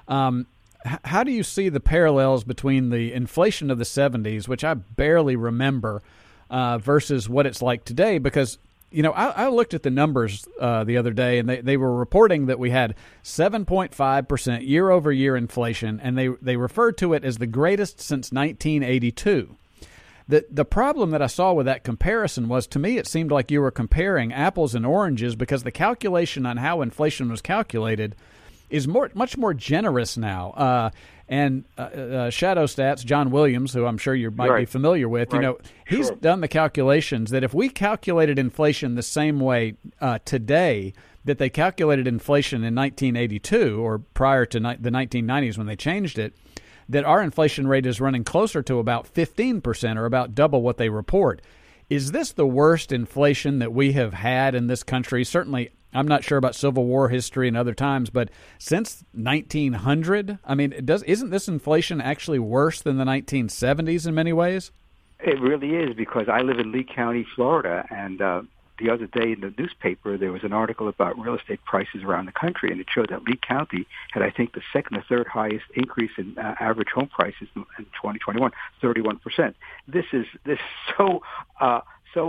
How do you see the parallels between the inflation of the 70s, which I barely remember, versus what it's like today? Because you know, I looked at the numbers the other day, and they were reporting that we had 7.5% year-over-year inflation, and they referred to it as the greatest since 1982. The problem that I saw with that comparison was, to me, it seemed like you were comparing apples and oranges, because the calculation on how inflation was calculated is much more generous now. And Shadow Stats, John Williams, who I'm sure you might be familiar with, you know, he's done the calculations that if we calculated inflation the same way today that they calculated inflation in 1982 or prior to the 1990s when they changed it, that our inflation rate is running closer to about 15% or about double what they report. Is this the worst inflation that we have had in this country? Certainly, I'm not sure about Civil War history and other times, but since 1900, I mean, isn't this inflation actually worse than the 1970s in many ways? It really is, because I live in Lee County, Florida, and the other day in the newspaper, there was an article about real estate prices around the country, and it showed that Lee County had, I think, the second or third highest increase in average home prices in 2021, 31%. This is so out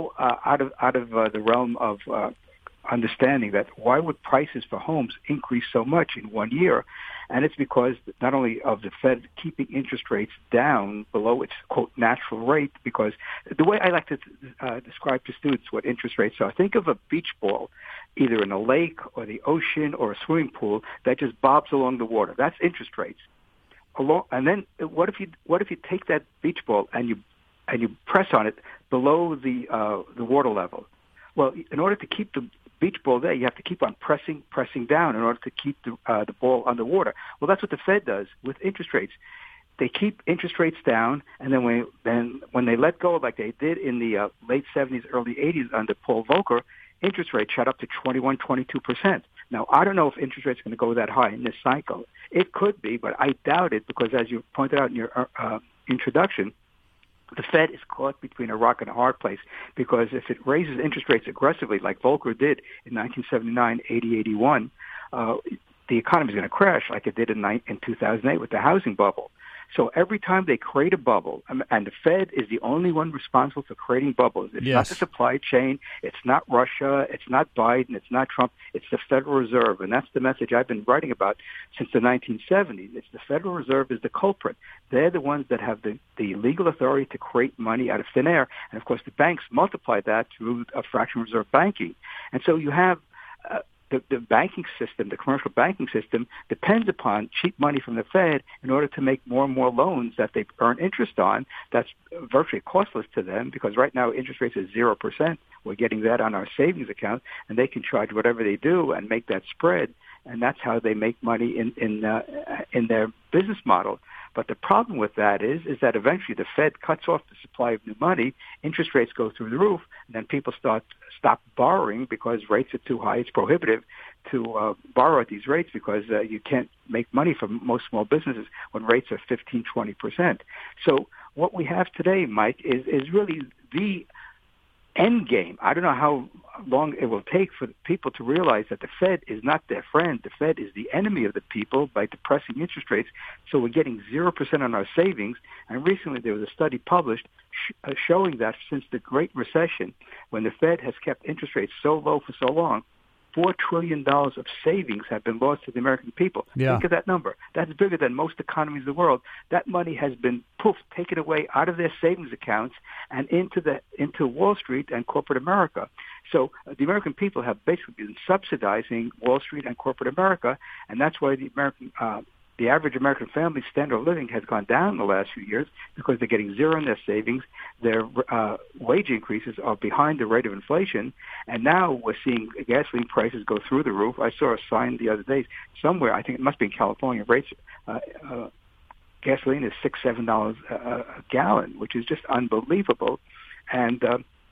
of the realm of understanding that why would prices for homes increase so much in 1 year? And it's because not only of the Fed keeping interest rates down below its, quote, natural rate, because the way I like to describe to students what interest rates are, think of a beach ball, either in a lake or the ocean or a swimming pool that just bobs along the water. That's interest rates. And then what if you take that beach ball and you press on it below the water level? Well, in order to keep the beach ball there, you have to keep on pressing down in order to keep the ball underwater. Well, that's what the Fed does with interest rates. They keep interest rates down, and then when they let go, like they did in the late 70s, early 80s under Paul Volcker, interest rates shot up to 21, 22%. Now, I don't know if interest rates are going to go that high in this cycle. It could be, but I doubt it because, as you pointed out in your introduction, the Fed is caught between a rock and a hard place because if it raises interest rates aggressively, like Volcker did in 1979, 80, 81, the economy is going to crash like it did in 2008 with the housing bubble. So every time they create a bubble, and the Fed is the only one responsible for creating bubbles. It's not the supply chain. It's not Russia. It's not Biden. It's not Trump. It's the Federal Reserve. And that's the message I've been writing about since the 1970s. It's the Federal Reserve is the culprit. They're the ones that have the legal authority to create money out of thin air. And, of course, the banks multiply that through a fractional reserve banking. And so you have the banking system, the commercial banking system, depends upon cheap money from the Fed in order to make more and more loans that they earn interest on. That's virtually costless to them because right now interest rates is 0%. We're getting that on our savings account, and they can charge whatever they do and make that spread, and that's how they make money in their business model. But the problem with that is that eventually the Fed cuts off the supply of new money, interest rates go through the roof, and then people stop borrowing because rates are too high. It's prohibitive to borrow at these rates because you can't make money from most small businesses when rates are 15, 20%. So what we have today, Mike, is really the end game. I don't know how long it will take for people to realize that the Fed is not their friend. The Fed is the enemy of the people by depressing interest rates. So we're getting 0% on our savings. And recently there was a study published showing that since the Great Recession, when the Fed has kept interest rates so low for so long, $4 trillion of savings have been lost to the American people. Yeah. Think of that number. That's bigger than most economies of the world. That money has been, taken away out of their savings accounts and into Wall Street and corporate America. So the American people have basically been subsidizing Wall Street and corporate America, and that's why the average American family's standard of living has gone down in the last few years because they're getting zero in their savings. Their wage increases are behind the rate of inflation. And now we're seeing gasoline prices go through the roof. I saw a sign the other day somewhere, I think it must be in California, rates gasoline is $6, $7 a gallon, which is just unbelievable. And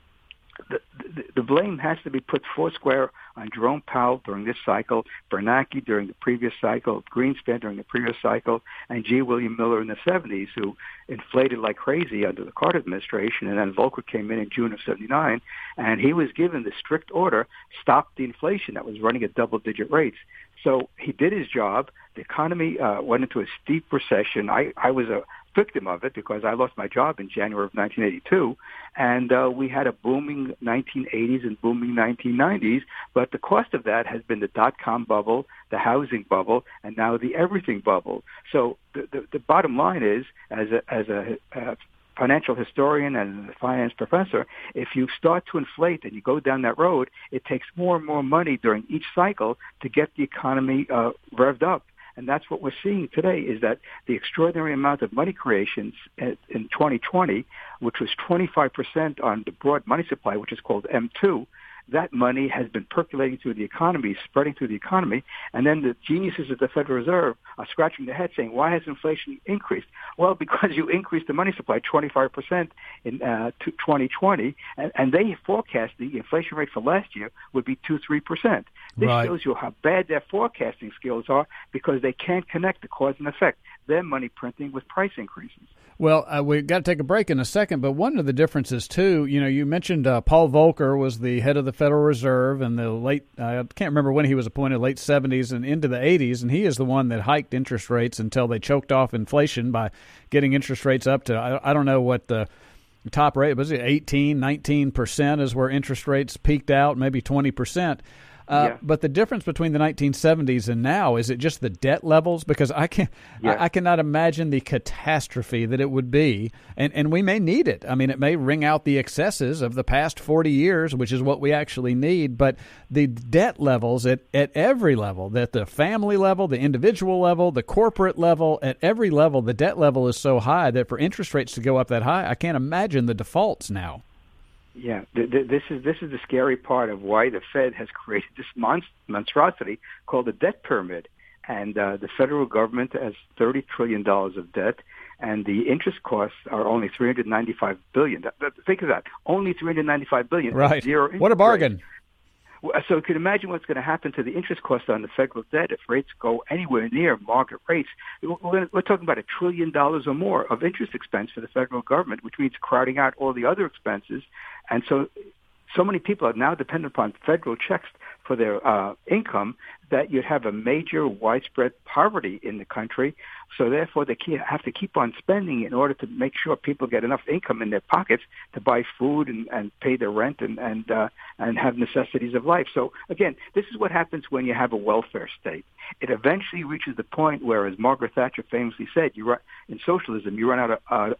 the blame has to be put foursquare on Jerome Powell during this cycle, Bernanke during the previous cycle, Greenspan during the previous cycle, and G. William Miller in the 70s, who inflated like crazy under the Carter administration. And then Volcker came in June of 79, and he was given the strict order, stop the inflation that was running at double-digit rates. So he did his job. The economy went into a steep recession. I was a victim of it because I lost my job in January of 1982, and we had a booming 1980s and booming 1990s, but the cost of that has been the dot-com bubble, the housing bubble, and now the everything bubble. So the bottom line is, as a financial historian and a finance professor, if you start to inflate and you go down that road, it takes more and more money during each cycle to get the economy revved up. And that's what we're seeing today is that the extraordinary amount of money creations in 2020, which was 25% on the broad money supply, which is called M2, that money has been percolating through the economy, spreading through the economy, and then the geniuses of the Federal Reserve are scratching their head saying, why has inflation increased? Well, because you increased the money supply 25% in 2020, and they forecast the inflation rate for last year would be 2-3%. This Right. shows you how bad their forecasting skills are because they can't connect the cause and effect. Their money printing with price increases. Well, we've got to take a break in a second, but one of the differences, too, you mentioned Paul Volcker was the head of the Federal Reserve in the late, I can't remember when he was appointed, late 70s and into the 80s, and he is the one that hiked interest rates until they choked off inflation by getting interest rates up to, I don't know what the top rate was, 18, 19% is where interest rates peaked out, maybe 20%. But the difference between the 1970s and now, is it just the debt levels? Because I cannot imagine the catastrophe that it would be, and we may need it. I mean, it may wring out the excesses of the past 40 years, which is what we actually need. But the debt levels at every level, at the family level, the individual level, the corporate level, at every level, the debt level is so high that for interest rates to go up that high, I can't imagine the defaults now. Yeah, this is the scary part of why the Fed has created this monstrosity called the debt pyramid. And the federal government has $30 trillion of debt, and the interest costs are only $395 billion. Think of that, only $395 billion. Right. Zero interest What a bargain. rate. So you can imagine what's going to happen to the interest costs on the federal debt if rates go anywhere near market rates. We're talking about $1 trillion or more of interest expense for the federal government, which means crowding out all the other expenses. And so many people are now dependent upon federal checks for their income that you'd have a major widespread poverty in the country. So therefore, they have to keep on spending in order to make sure people get enough income in their pockets to buy food and pay their rent and have necessities of life. So again, this is what happens when you have a welfare state. It eventually reaches the point where, as Margaret Thatcher famously said, in socialism, you run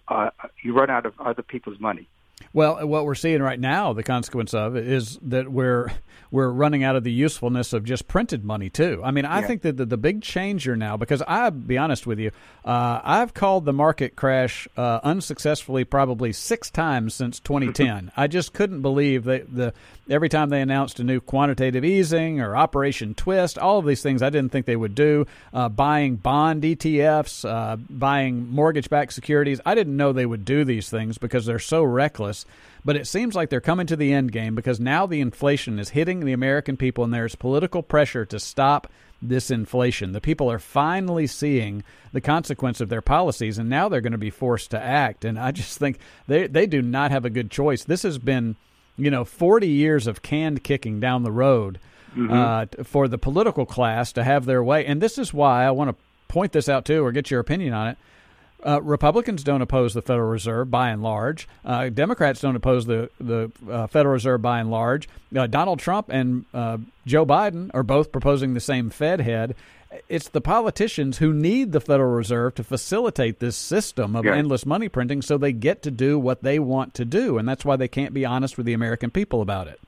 out of other people's money. Well, what we're seeing right now, the consequence of it is that we're running out of the usefulness of just printed money, too. I mean, I think that the big changer now, because I'll be honest with you, I've called the market crash unsuccessfully probably 6 times since 2010. I just couldn't believe that every time they announced a new quantitative easing or Operation Twist, all of these things I didn't think they would do, buying bond ETFs, buying mortgage-backed securities. I didn't know they would do these things because they're so reckless. But it seems like they're coming to the end game because now the inflation is hitting the American people, and there's political pressure to stop this inflation. The people are finally seeing the consequence of their policies, and now they're going to be forced to act. And I just think they do not have a good choice. This has been 40 years of canned kicking down the road for the political class to have their way. And this is why I want to point this out, too, or get your opinion on it. Republicans don't oppose the Federal Reserve by and large. Democrats don't oppose the Federal Reserve by and large. Donald Trump and Joe Biden are both proposing the same Fed head. It's the politicians who need the Federal Reserve to facilitate this system of endless money printing so they get to do what they want to do, and that's why they can't be honest with the American people about it.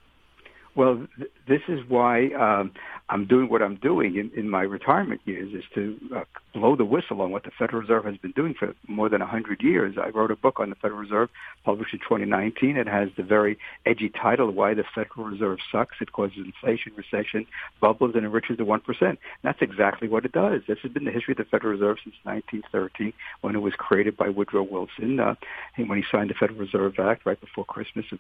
Well, this is why I'm doing what I'm doing in my retirement years, is to blow the whistle on what the Federal Reserve has been doing for more than 100 years. I wrote a book on the Federal Reserve published in 2019. It has the very edgy title, Why the Federal Reserve Sucks. It causes inflation, recession, bubbles, and enriches the 1%. And that's exactly what it does. This has been the history of the Federal Reserve since 1913, when it was created by Woodrow Wilson, when he signed the Federal Reserve Act right before Christmas of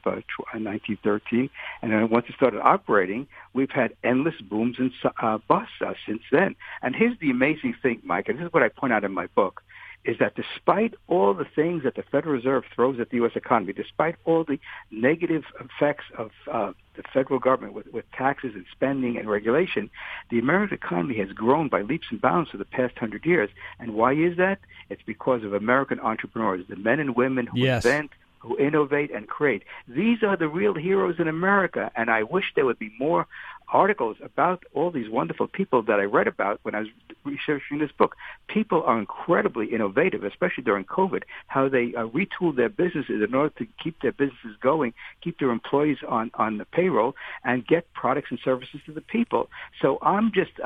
1913. And then once it started operating, we've had endless booms and busts since then. And here's the amazing thing, Mike, and this is what I point out in my book, is that despite all the things that the Federal Reserve throws at the U.S. economy, despite all the negative effects of the federal government with taxes and spending and regulation, the American economy has grown by leaps and bounds for the past 100 years. And why is that? It's because of American entrepreneurs, the men and women who invent, who innovate and create. These are the real heroes in America, and I wish there would be more articles about all these wonderful people that I read about when I was researching this book. People are incredibly innovative, especially during COVID, how they retooled their businesses in order to keep their businesses going, keep their employees on the payroll, and get products and services to the people. So I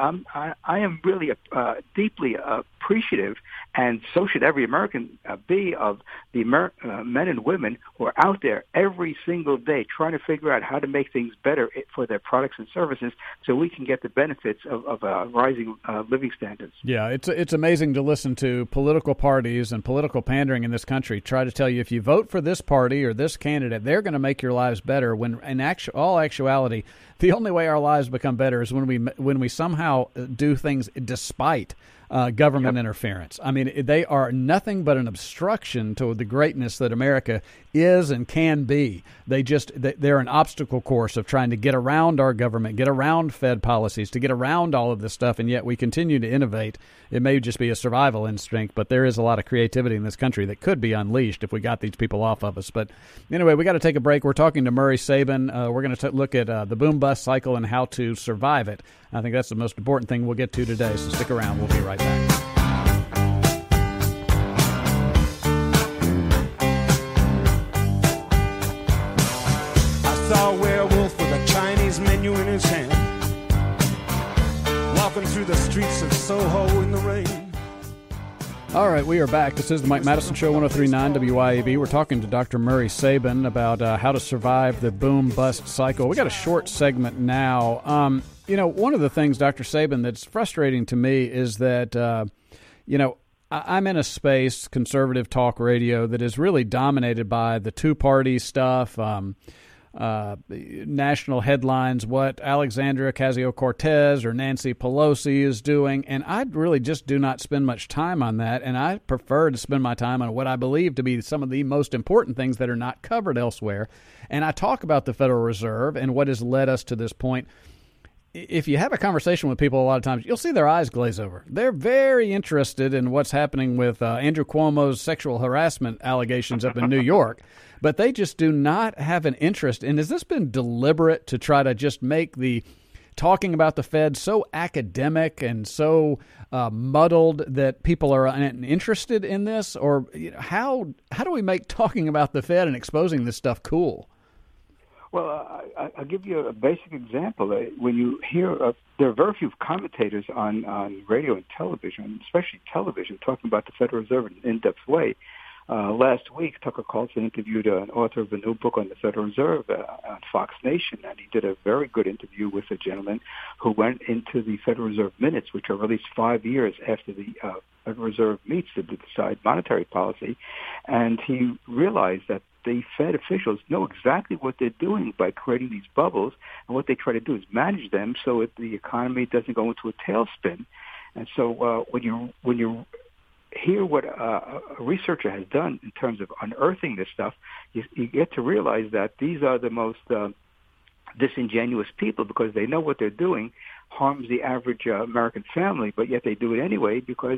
am really deeply appreciative, and so should every American be, of the men and women who are out there every single day trying to figure out how to make things better for their products and services. services so we can get the benefits of rising living standards. Yeah, it's amazing to listen to political parties and political pandering in this country try to tell you if you vote for this party or this candidate, they're going to make your lives better, when in all actuality, the only way our lives become better is when we somehow do things despite government interference. I mean, they are nothing but an obstruction to the greatness that America is and can be. They're an obstacle course of trying to get around our government, get around Fed policies, to get around all of this stuff, and yet we continue to innovate. It may just be a survival instinct, but there is a lot of creativity in this country that could be unleashed if we got these people off of us. But anyway, we got to take a break. We're talking to Murray Sabin. We're going to look at the boom-bust cycle and how to survive it. I think that's the most important thing we'll get to today, so stick around. We'll be right back. I saw a werewolf with a Chinese menu in his hand, walking through the streets of Soho in the rain. All right, we are back. This is the Mike Madison Show, 103.9 WYAB. We're talking to Dr. Murray Sabin about how to survive the boom-bust cycle. We got a short segment now. One of the things, Dr. Sabin, that's frustrating to me is that, I'm in a space, conservative talk radio, that is really dominated by the two-party stuff, national headlines, what Alexandria Ocasio-Cortez or Nancy Pelosi is doing, and I really just do not spend much time on that, and I prefer to spend my time on what I believe to be some of the most important things that are not covered elsewhere. And I talk about the Federal Reserve and what has led us to this point. If you have a conversation with people a lot of times, you'll see their eyes glaze over. They're very interested in what's happening with Andrew Cuomo's sexual harassment allegations up in New York, but they just do not have an interest. And has this been deliberate to try to just make the talking about the Fed so academic and so muddled that people are uninterested in this? Or how do we make talking about the Fed and exposing this stuff cool? Well, I'll give you a basic example. When you hear there are very few commentators on radio and television, especially television, talking about the Federal Reserve in an in-depth way. Last week, Tucker Carlson interviewed an author of a new book on the Federal Reserve on Fox Nation, and he did a very good interview with a gentleman who went into the Federal Reserve minutes, which are released 5 years after the Federal Reserve meets to decide monetary policy, and he realized that the Fed officials know exactly what they're doing by creating these bubbles, and what they try to do is manage them so that the economy doesn't go into a tailspin. And so when you hear what a researcher has done in terms of unearthing this stuff, you get to realize that these are the most disingenuous people, because they know what they're doing harms the average American family, but yet they do it anyway because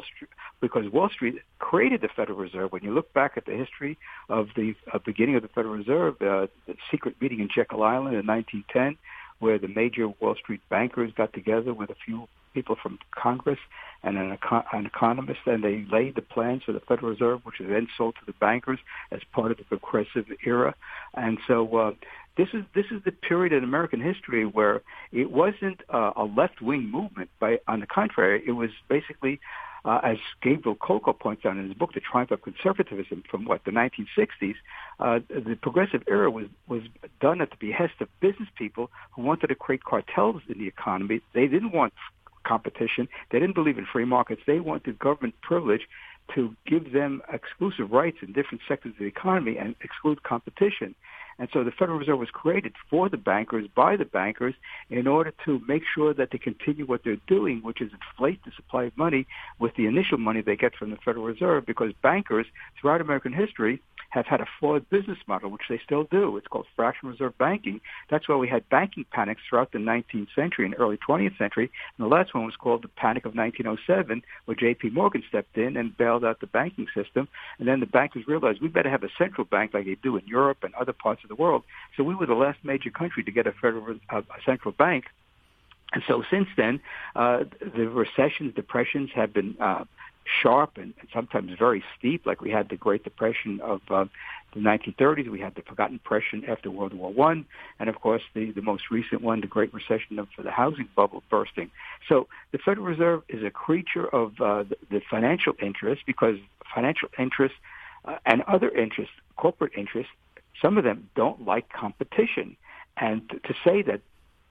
Wall Street created the Federal Reserve. When you look back at the history of the beginning of the Federal Reserve, the secret meeting in Jekyll Island in 1910, where the major Wall Street bankers got together with a few people from Congress and an economist, and they laid the plans for the Federal Reserve, which was then sold to the bankers as part of the progressive era. And so this is the period in American history where it wasn't a left-wing movement. On the contrary, it was basically, as Gabriel Kolko points out in his book, The Triumph of Conservatism, from the 1960s, the progressive era was done at the behest of business people who wanted to create cartels in the economy. They didn't want competition. They didn't believe in free markets. They wanted government privilege to give them exclusive rights in different sectors of the economy and exclude competition. And so the Federal Reserve was created for the bankers, by the bankers, in order to make sure that they continue what they're doing, which is inflate the supply of money with the initial money they get from the Federal Reserve, because bankers throughout American history have had a flawed business model, which they still do. It's called fractional reserve banking. That's why we had banking panics throughout the 19th century and early 20th century. And the last one was called the Panic of 1907, where J.P. Morgan stepped in and bailed out the banking system. And then the bankers realized we better have a central bank like they do in Europe and other parts of the world. So we were the last major country to get a central bank. And so since then, the recessions, depressions have been sharp and sometimes very steep, like we had the Great Depression of the 1930s. We had the Forgotten Depression after World War I, and of course the most recent one, the Great Recession of the housing bubble bursting. So the Federal Reserve is a creature of the financial interests, because financial interests and other interests, corporate interests, some of them don't like competition. And to say that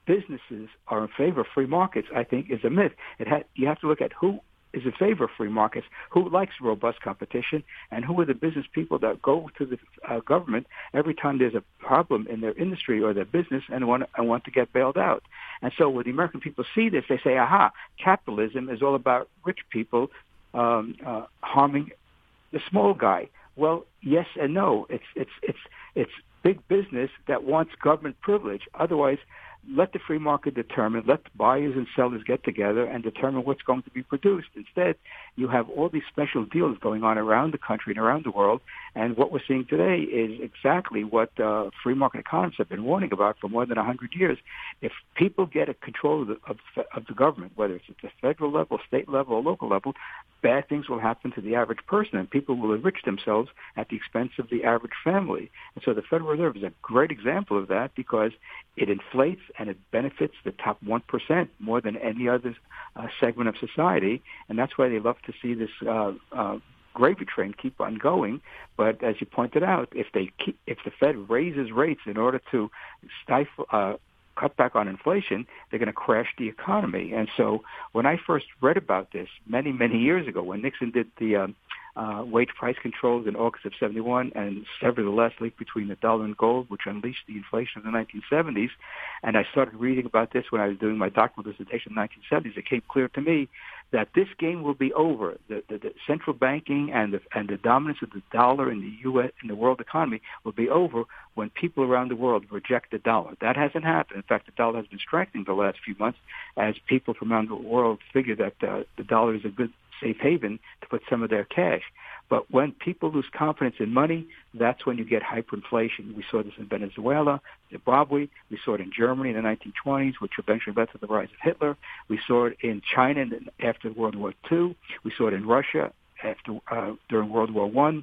businesses are in favor of free markets, I think, is a myth. You have to look at who is in favor of free markets, who likes robust competition, and who are the business people that go to the government every time there's a problem in their industry or their business and want to get bailed out. And so when the American people see this, they say, aha, capitalism is all about rich people harming the small guy. Well, yes and no. It's big business that wants government privilege. Otherwise, let the free market determine, let the buyers and sellers get together and determine what's going to be produced. Instead, you have all these special deals going on around the country and around the world, and what we're seeing today is exactly what free market economists have been warning about for more than 100 years. If people get a control of the government, whether it's at the federal level, state level, or local level, bad things will happen to the average person, and people will enrich themselves at the expense of the average family. And so the Federal Reserve is a great example of that because it inflates and it benefits the top 1% more than any other segment of society, and that's why they love to see this gravy train keep on going. But as you pointed out, if the Fed raises rates in order to stifle, cut back on inflation, they're going to crash the economy. And so when I first read about this many, many years ago, when Nixon did the wage price controls in August of 71 and severed the last link between the dollar and gold, which unleashed the inflation of the 1970s, and I started reading about this when I was doing my doctoral dissertation in the 1970s, it came clear to me that this game will be over. The central banking and the dominance of the dollar in the U.S. in the world economy will be over when people around the world reject the dollar. That hasn't happened. In fact, the dollar has been strengthening the last few months as people from around the world figure that the dollar is a good safe haven to put some of their cash. But when people lose confidence in money, that's when you get hyperinflation. We saw this in Venezuela, Zimbabwe. We saw it in Germany in the 1920s, which eventually led to the rise of Hitler. We saw it in China after World War II. We saw it in Russia during World War I.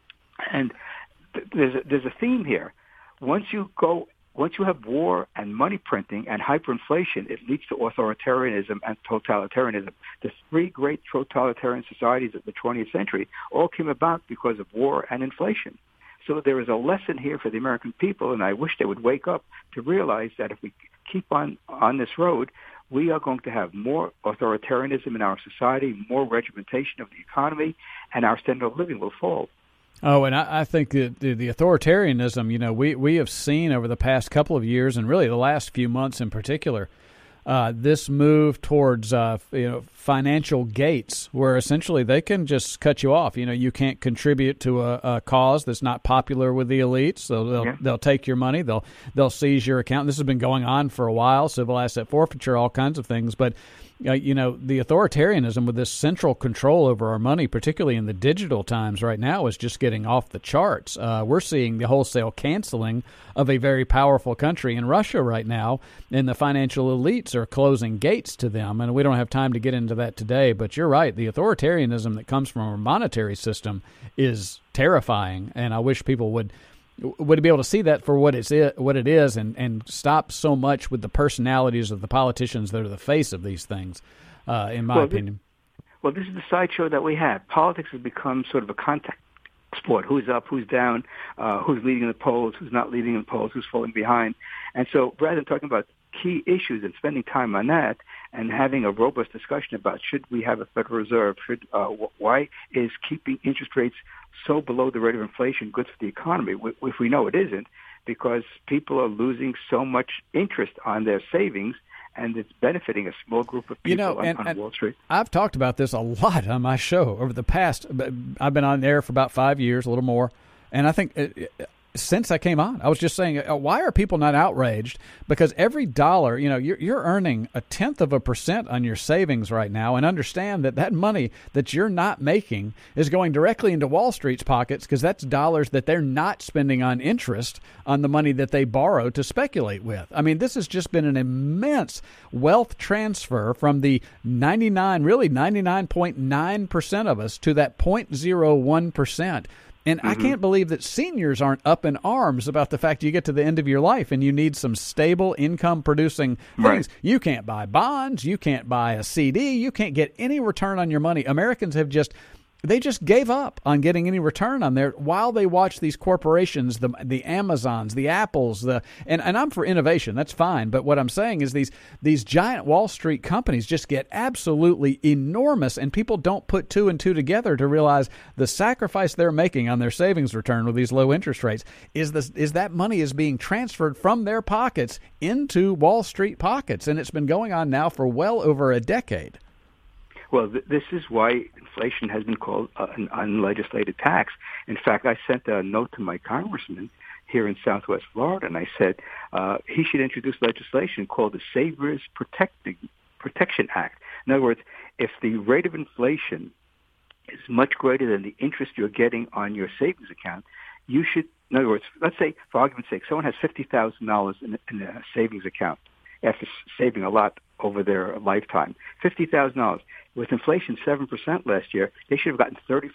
And there's a theme here. Once you have war and money printing and hyperinflation, it leads to authoritarianism and totalitarianism. The three great totalitarian societies of the 20th century all came about because of war and inflation. So there is a lesson here for the American people, and I wish they would wake up to realize that if we keep on this road, we are going to have more authoritarianism in our society, more regimentation of the economy, and our standard of living will fall. Oh, and I think the authoritarianism, we have seen over the past couple of years, and really the last few months in particular, this move towards financial gates, where essentially they can just cut you off. You can't contribute to a cause that's not popular with the elites, so they'll take your money, they'll seize your account. This has been going on for a while, civil asset forfeiture, all kinds of things, but. The authoritarianism with this central control over our money, particularly in the digital times right now, is just getting off the charts. We're seeing the wholesale canceling of a very powerful country in Russia right now, and the financial elites are closing gates to them. And we don't have time to get into that today, but you're right. The authoritarianism that comes from our monetary system is terrifying, and I wish people would be able to see that for what it is and stop so much with the personalities of the politicians that are the face of these things, in my opinion. This is the sideshow that we have. Politics has become sort of a contact sport. Who's up, who's down, who's leading in the polls, who's not leading in the polls, who's falling behind. And so rather than talking about key issues and spending time on that and having a robust discussion about should we have a Federal Reserve, why is keeping interest rates so below the rate of inflation good for the economy, if we know it isn't, because people are losing so much interest on their savings, and it's benefiting a small group of people on Wall Street. I've talked about this a lot on my show over the past. I've been on there for about 5 years, a little more, and I think since I came on, I was just saying, why are people not outraged? Because every dollar, you're earning 0.1% on your savings right now, and understand that money that you're not making is going directly into Wall Street's pockets, because that's dollars that they're not spending on interest on the money that they borrow to speculate with. I mean, this has just been an immense wealth transfer from the 99.9% of us to that 0.01%. And I can't believe that seniors aren't up in arms about the fact you get to the end of your life and you need some stable income-producing things. Right. You can't buy bonds. You can't buy a CD. You can't get any return on your money. Americans have just they just gave up on getting any return on there while they watch these corporations, the Amazons, the Apples, and I'm for innovation. That's fine. But what I'm saying is these giant Wall Street companies just get absolutely enormous, and people don't put two and two together to realize the sacrifice they're making on their savings return with these low interest rates is that money is being transferred from their pockets into Wall Street pockets, and it's been going on now for well over a decade. Well, this is why inflation has been called an unlegislated tax. In fact, I sent a note to my congressman here in Southwest Florida, and I said he should introduce legislation called the Savers Protection Act. In other words, if the rate of inflation is much greater than the interest you're getting on your savings account, you should, in other words, let's say, for argument's sake, someone has $50,000 in a savings account after saving a lot over their lifetime, $50,000. With inflation 7% last year, they should have gotten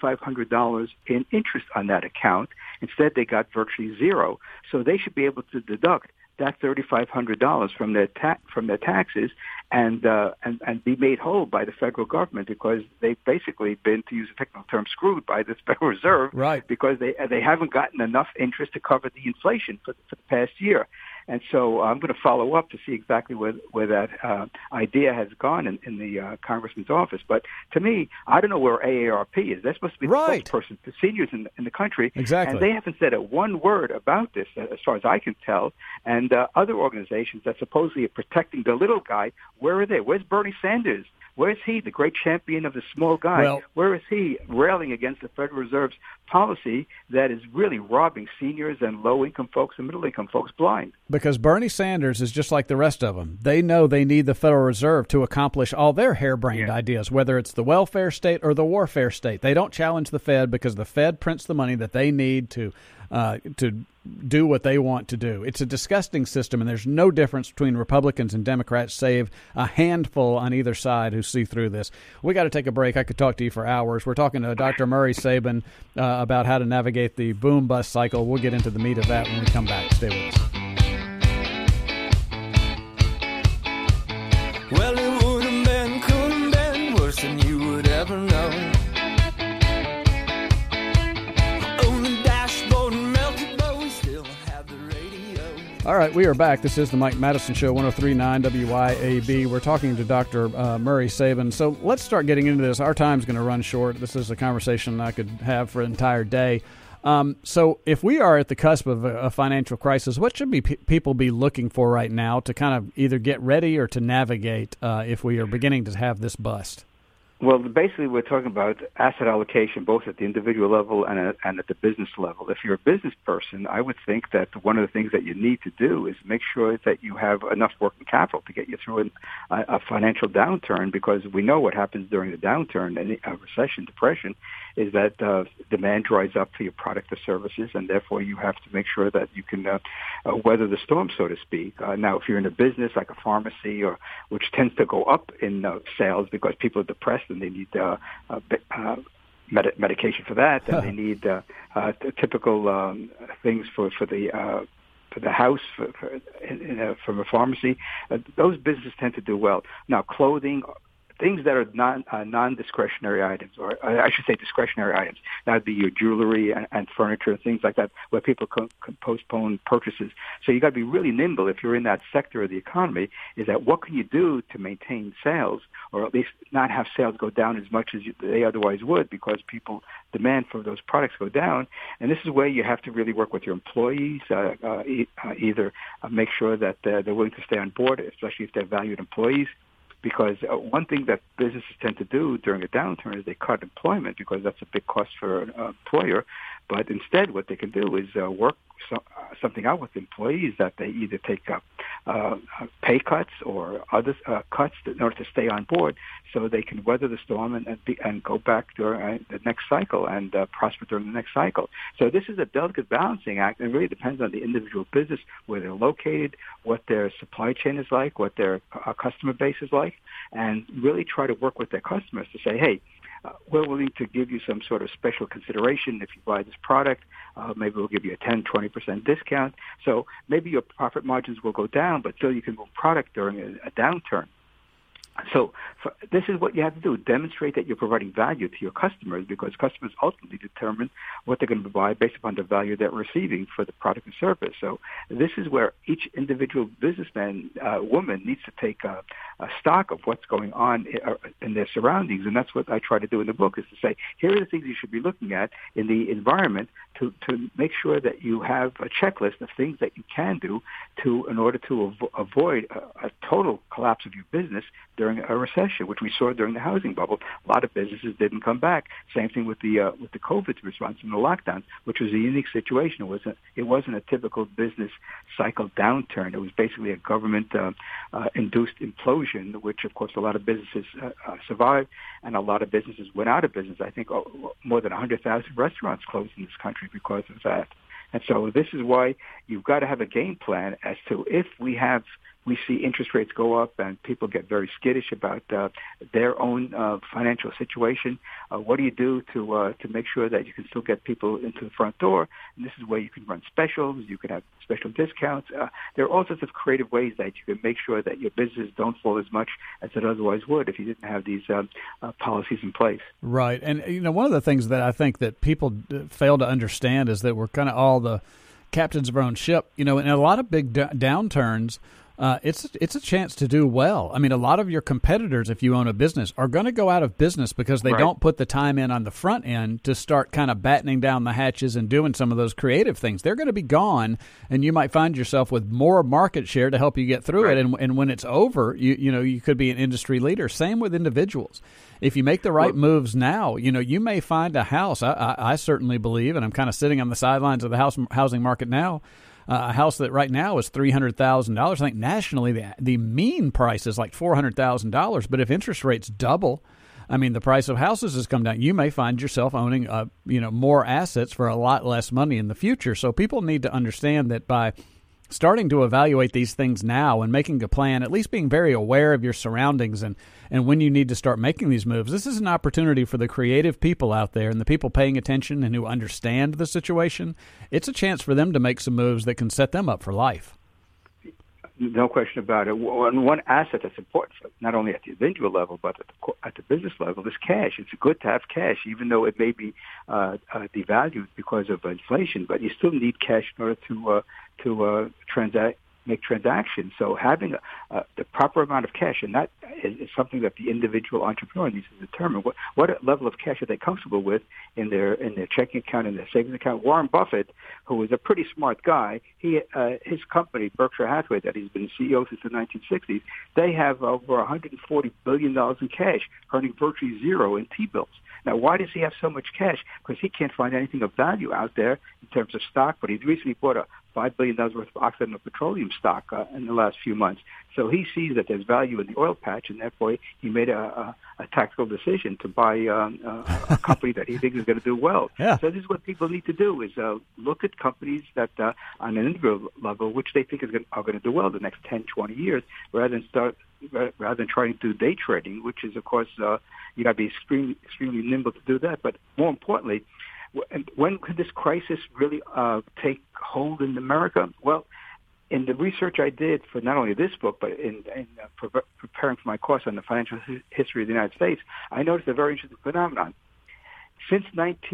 $3,500 in interest on that account. Instead, they got virtually zero. So they should be able to deduct that $3,500 from their taxes and be made whole by the federal government, because they've basically been, to use a technical term, screwed by the Federal Reserve, right? Because they haven't gotten enough interest to cover the inflation for the past year. And so I'm going to follow up to see exactly where that idea has gone in the congressman's office. But to me, I don't know where AARP is. They're supposed to be the spokesperson for seniors in the country. Exactly. And they haven't said one word about this, as far as I can tell. And other organizations that supposedly are protecting the little guy, where are they? Where's Bernie Sanders? Where's he, the great champion of the small guy? Well, where is he railing against the Federal Reserve's policy that is really robbing seniors and low-income folks and middle-income folks blind? Because Bernie Sanders is just like the rest of them. They know they need the Federal Reserve to accomplish all their harebrained ideas, whether it's the welfare state or the warfare state. They don't challenge the Fed because the Fed prints the money that they need to do what they want to do. It's a disgusting system, and there's no difference between Republicans and Democrats, save a handful on either side who see through this. We got to take a break. I could talk to you for hours. We're talking to Dr. Murray Sabin about how to navigate the boom-bust cycle. We'll get into the meat of that when we come back. Stay with us. Well, it would have been, could have been worse than you would ever know. All right, we are back. This is the Mike Madison Show, 103.9 WYAB. We're talking to Dr. Murray Sabin. So let's start getting into this. Our time's going to run short. This is a conversation I could have for an entire day. So if we are at the cusp of a financial crisis, what should people be looking for right now to kind of either get ready or to navigate if we are beginning to have this bust? Well, basically, we're talking about asset allocation, both at the individual level and at the business level. If you're a business person, I would think that one of the things that you need to do is make sure that you have enough working capital to get you through a financial downturn, because we know what happens during the downturn, and a recession, depression, is that demand dries up for your product or services, and therefore you have to make sure that you can weather the storm, so to speak. Now, if you're in a business like a pharmacy, which tends to go up in sales because people are depressed and they need medication for that, and they need typical things for the house from a pharmacy. Those businesses tend to do well. Now, clothing, things that are non-discretionary items, or I should say discretionary items. That would be your jewelry and furniture and things like that, where people can postpone purchases. So you got to be really nimble if you're in that sector of the economy, is that what can you do to maintain sales, or at least not have sales go down as much as they otherwise would, because demand for those products go down. And this is where you have to really work with your employees, either make sure that they're willing to stay on board, especially if they're valued employees. Because one thing that businesses tend to do during a downturn is they cut employment, because that's a big cost for an employer. But instead, what they can do is work something out with employees, that they either take pay cuts or other cuts in order to stay on board, so they can weather the storm and go back during the next cycle and prosper during the next cycle. So this is a delicate balancing act, and it really depends on the individual business, where they're located, what their supply chain is like, what their customer base is like, and really try to work with their customers to say, hey, we're willing to give you some sort of special consideration if you buy this product. Maybe we'll give you a 10, 20% discount. So maybe your profit margins will go down, but still you can move product during a downturn. So this is what you have to do. Demonstrate that you're providing value to your customers, because customers ultimately determine what they're going to provide based upon the value they're receiving for the product and service. So this is where each individual businessman, woman, needs to take a stock of what's going on in their surroundings. And that's what I try to do in the book, is to say, here are the things you should be looking at in the environment to make sure that you have a checklist of things that you can do in order to avoid a total collapse of your business during a recession, which we saw during the housing bubble. A lot of businesses didn't come back. Same thing with the COVID response and the lockdowns, which was a unique situation. It wasn't a typical business cycle downturn. It was basically a government induced implosion, which of course a lot of businesses survived, and a lot of businesses went out of business. I think more than 100,000 restaurants closed in this country because of that. And so this is why you've got to have a game plan as to, if we see interest rates go up and people get very skittish about their own financial situation, what do you do to make sure that you can still get people into the front door? And this is where you can run specials, you can have special discounts. There are all sorts of creative ways that you can make sure that your business don't fall as much as it otherwise would if you didn't have these policies in place. Right. And, one of the things that I think that people fail to understand is that we're kind of all the captains of our own ship. In a lot of big downturns, it's a chance to do well. I mean, a lot of your competitors, if you own a business, are going to go out of business because they don't put the time in on the front end to start kind of battening down the hatches and doing some of those creative things. They're going to be gone, and you might find yourself with more market share to help you get through it. And when it's over, you could be an industry leader. Same with individuals. If you make the right moves now, you may find a house. I certainly believe, and I'm kind of sitting on the sidelines of the housing market now, a house that right now is $300,000. I think nationally the mean price is like $400,000. But if interest rates double, I mean, the price of houses has come down. You may find yourself owning more assets for a lot less money in the future. So people need to understand that by starting to evaluate these things now and making a plan, at least being very aware of your surroundings and when you need to start making these moves. This is an opportunity for the creative people out there and the people paying attention and who understand the situation. It's a chance for them to make some moves that can set them up for life. No question about it. One asset that's important, not only at the individual level, but at the business level, is cash. It's good to have cash, even though it may be devalued because of inflation, but you still need cash in order to make transactions. So having the proper amount of cash, and that is something that the individual entrepreneur needs to determine. What level of cash are they comfortable with in their checking account, in their savings account? Warren Buffett, who is a pretty smart guy, his company, Berkshire Hathaway, that he's been CEO since the 1960s, they have over $140 billion in cash, earning virtually zero in T-bills. Now, why does he have so much cash? Because he can't find anything of value out there in terms of stock, but he's recently bought a $5 billion worth of Occidental Petroleum stock in the last few months. So he sees that there's value in the oil patch, and therefore he made a tactical decision to buy a company that he thinks is going to do well. Yeah. So this is what people need to do, is look at companies that on an individual level, which they think are going to do well the next 10, 20 years, rather than trying to do day trading, which is, of course, you got to be extremely nimble to do that. But more importantly, when could this crisis really take hold in America? Well, in the research I did for not only this book, but in preparing for my course on the financial history of the United States, I noticed a very interesting phenomenon. Since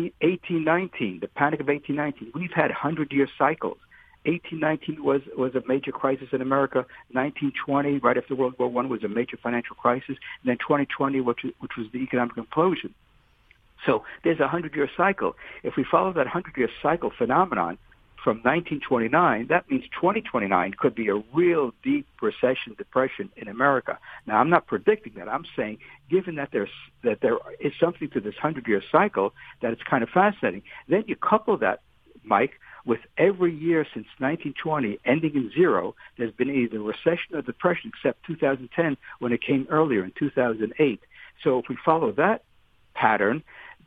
1819, the Panic of 1819, we've had 100-year cycles. 1819 was a major crisis in America. 1920, right after World War I, was a major financial crisis. And then 2020, which was the economic implosion. So there's a 100-year cycle. If we follow that 100-year cycle phenomenon from 1929, that means 2029 could be a real deep recession, depression in America. Now, I'm not predicting that. I'm saying, given that there is something to this 100-year cycle, that it's kind of fascinating. Then you couple that, Mike, with every year since 1920 ending in zero, there's been either recession or depression, except 2010 when it came earlier in 2008. So if we follow that pattern,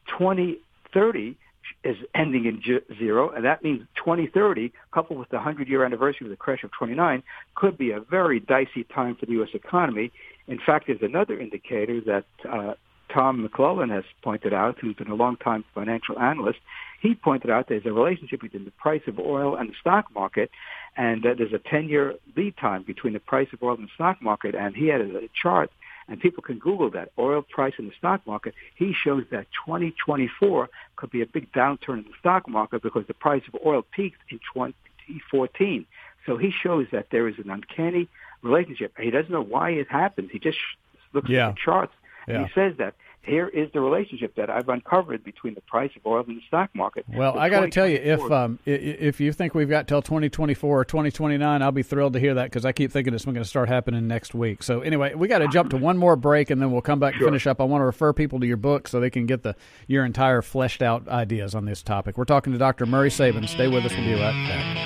2030 is ending in zero, and that means 2030, coupled with the 100-year anniversary of the crash of 29, could be a very dicey time for the U.S. economy. In fact, there's another indicator that Tom McClellan has pointed out, who's been a long-time financial analyst. He pointed out there's a relationship between the price of oil and the stock market, and there's a 10-year lead time between the price of oil and the stock market, and he had a chart And people can Google that, oil price in the stock market. He shows that 2024 could be a big downturn in the stock market because the price of oil peaked in 2014. So he shows that there is an uncanny relationship. He doesn't know why it happens. He just looks at the charts, and he says that here is the relationship that I've uncovered between the price of oil and the stock market. Well, I got to tell you, if you think we've got till 2024 or 2029, I'll be thrilled to hear that because I keep thinking it's going to start happening next week. So anyway, we got to jump to one more break, and then we'll come back and finish up. I want to refer people to your book so they can get your entire fleshed out ideas on this topic. We're talking to Dr. Murray Sabin. Stay with us. We'll be right back.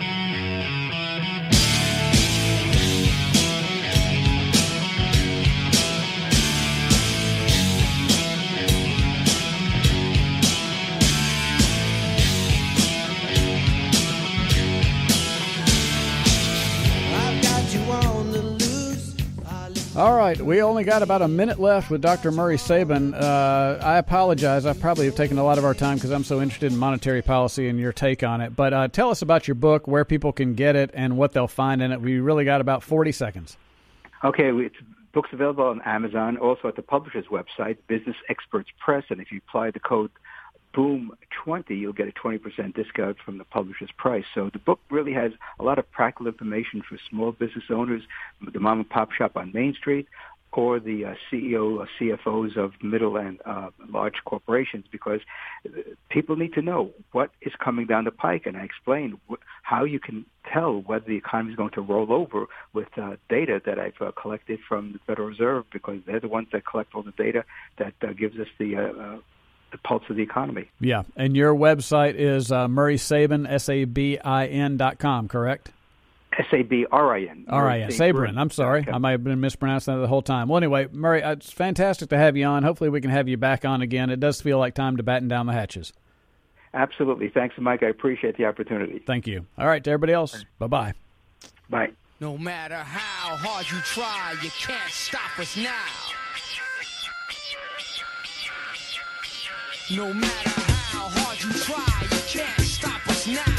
All right, we only got about a minute left with Dr. Murray Sabin. I apologize. I probably have taken a lot of our time because I'm so interested in monetary policy and your take on it. But tell us about your book, where people can get it, and what they'll find in it. We really got about 40 seconds. Okay, book's available on Amazon, also at the publisher's website, Business Experts Press, and if you apply the code BOOM20, you'll get a 20% discount from the publisher's price. So the book really has a lot of practical information for small business owners, the mom and pop shop on Main Street, or the CEO or CFOs of middle and large corporations, because people need to know what is coming down the pike. And I explain how you can tell whether the economy is going to roll over with data that I've collected from the Federal Reserve, because they're the ones that collect all the data that gives us the pulse of the economy. Yeah, and your website is Murray Sabin, SABIN.com, correct? SABRIN. R-I-N. Sabrin. I'm sorry. Okay. I might have been mispronouncing that the whole time. Well, anyway, Murray, it's fantastic to have you on. Hopefully we can have you back on again. It does feel like time to batten down the hatches. Absolutely. Thanks, Mike. I appreciate the opportunity. Thank you. All right, to everybody else, bye-bye. Bye. No matter how hard you try, you can't stop us now. No matter how hard you try, you can't stop us now.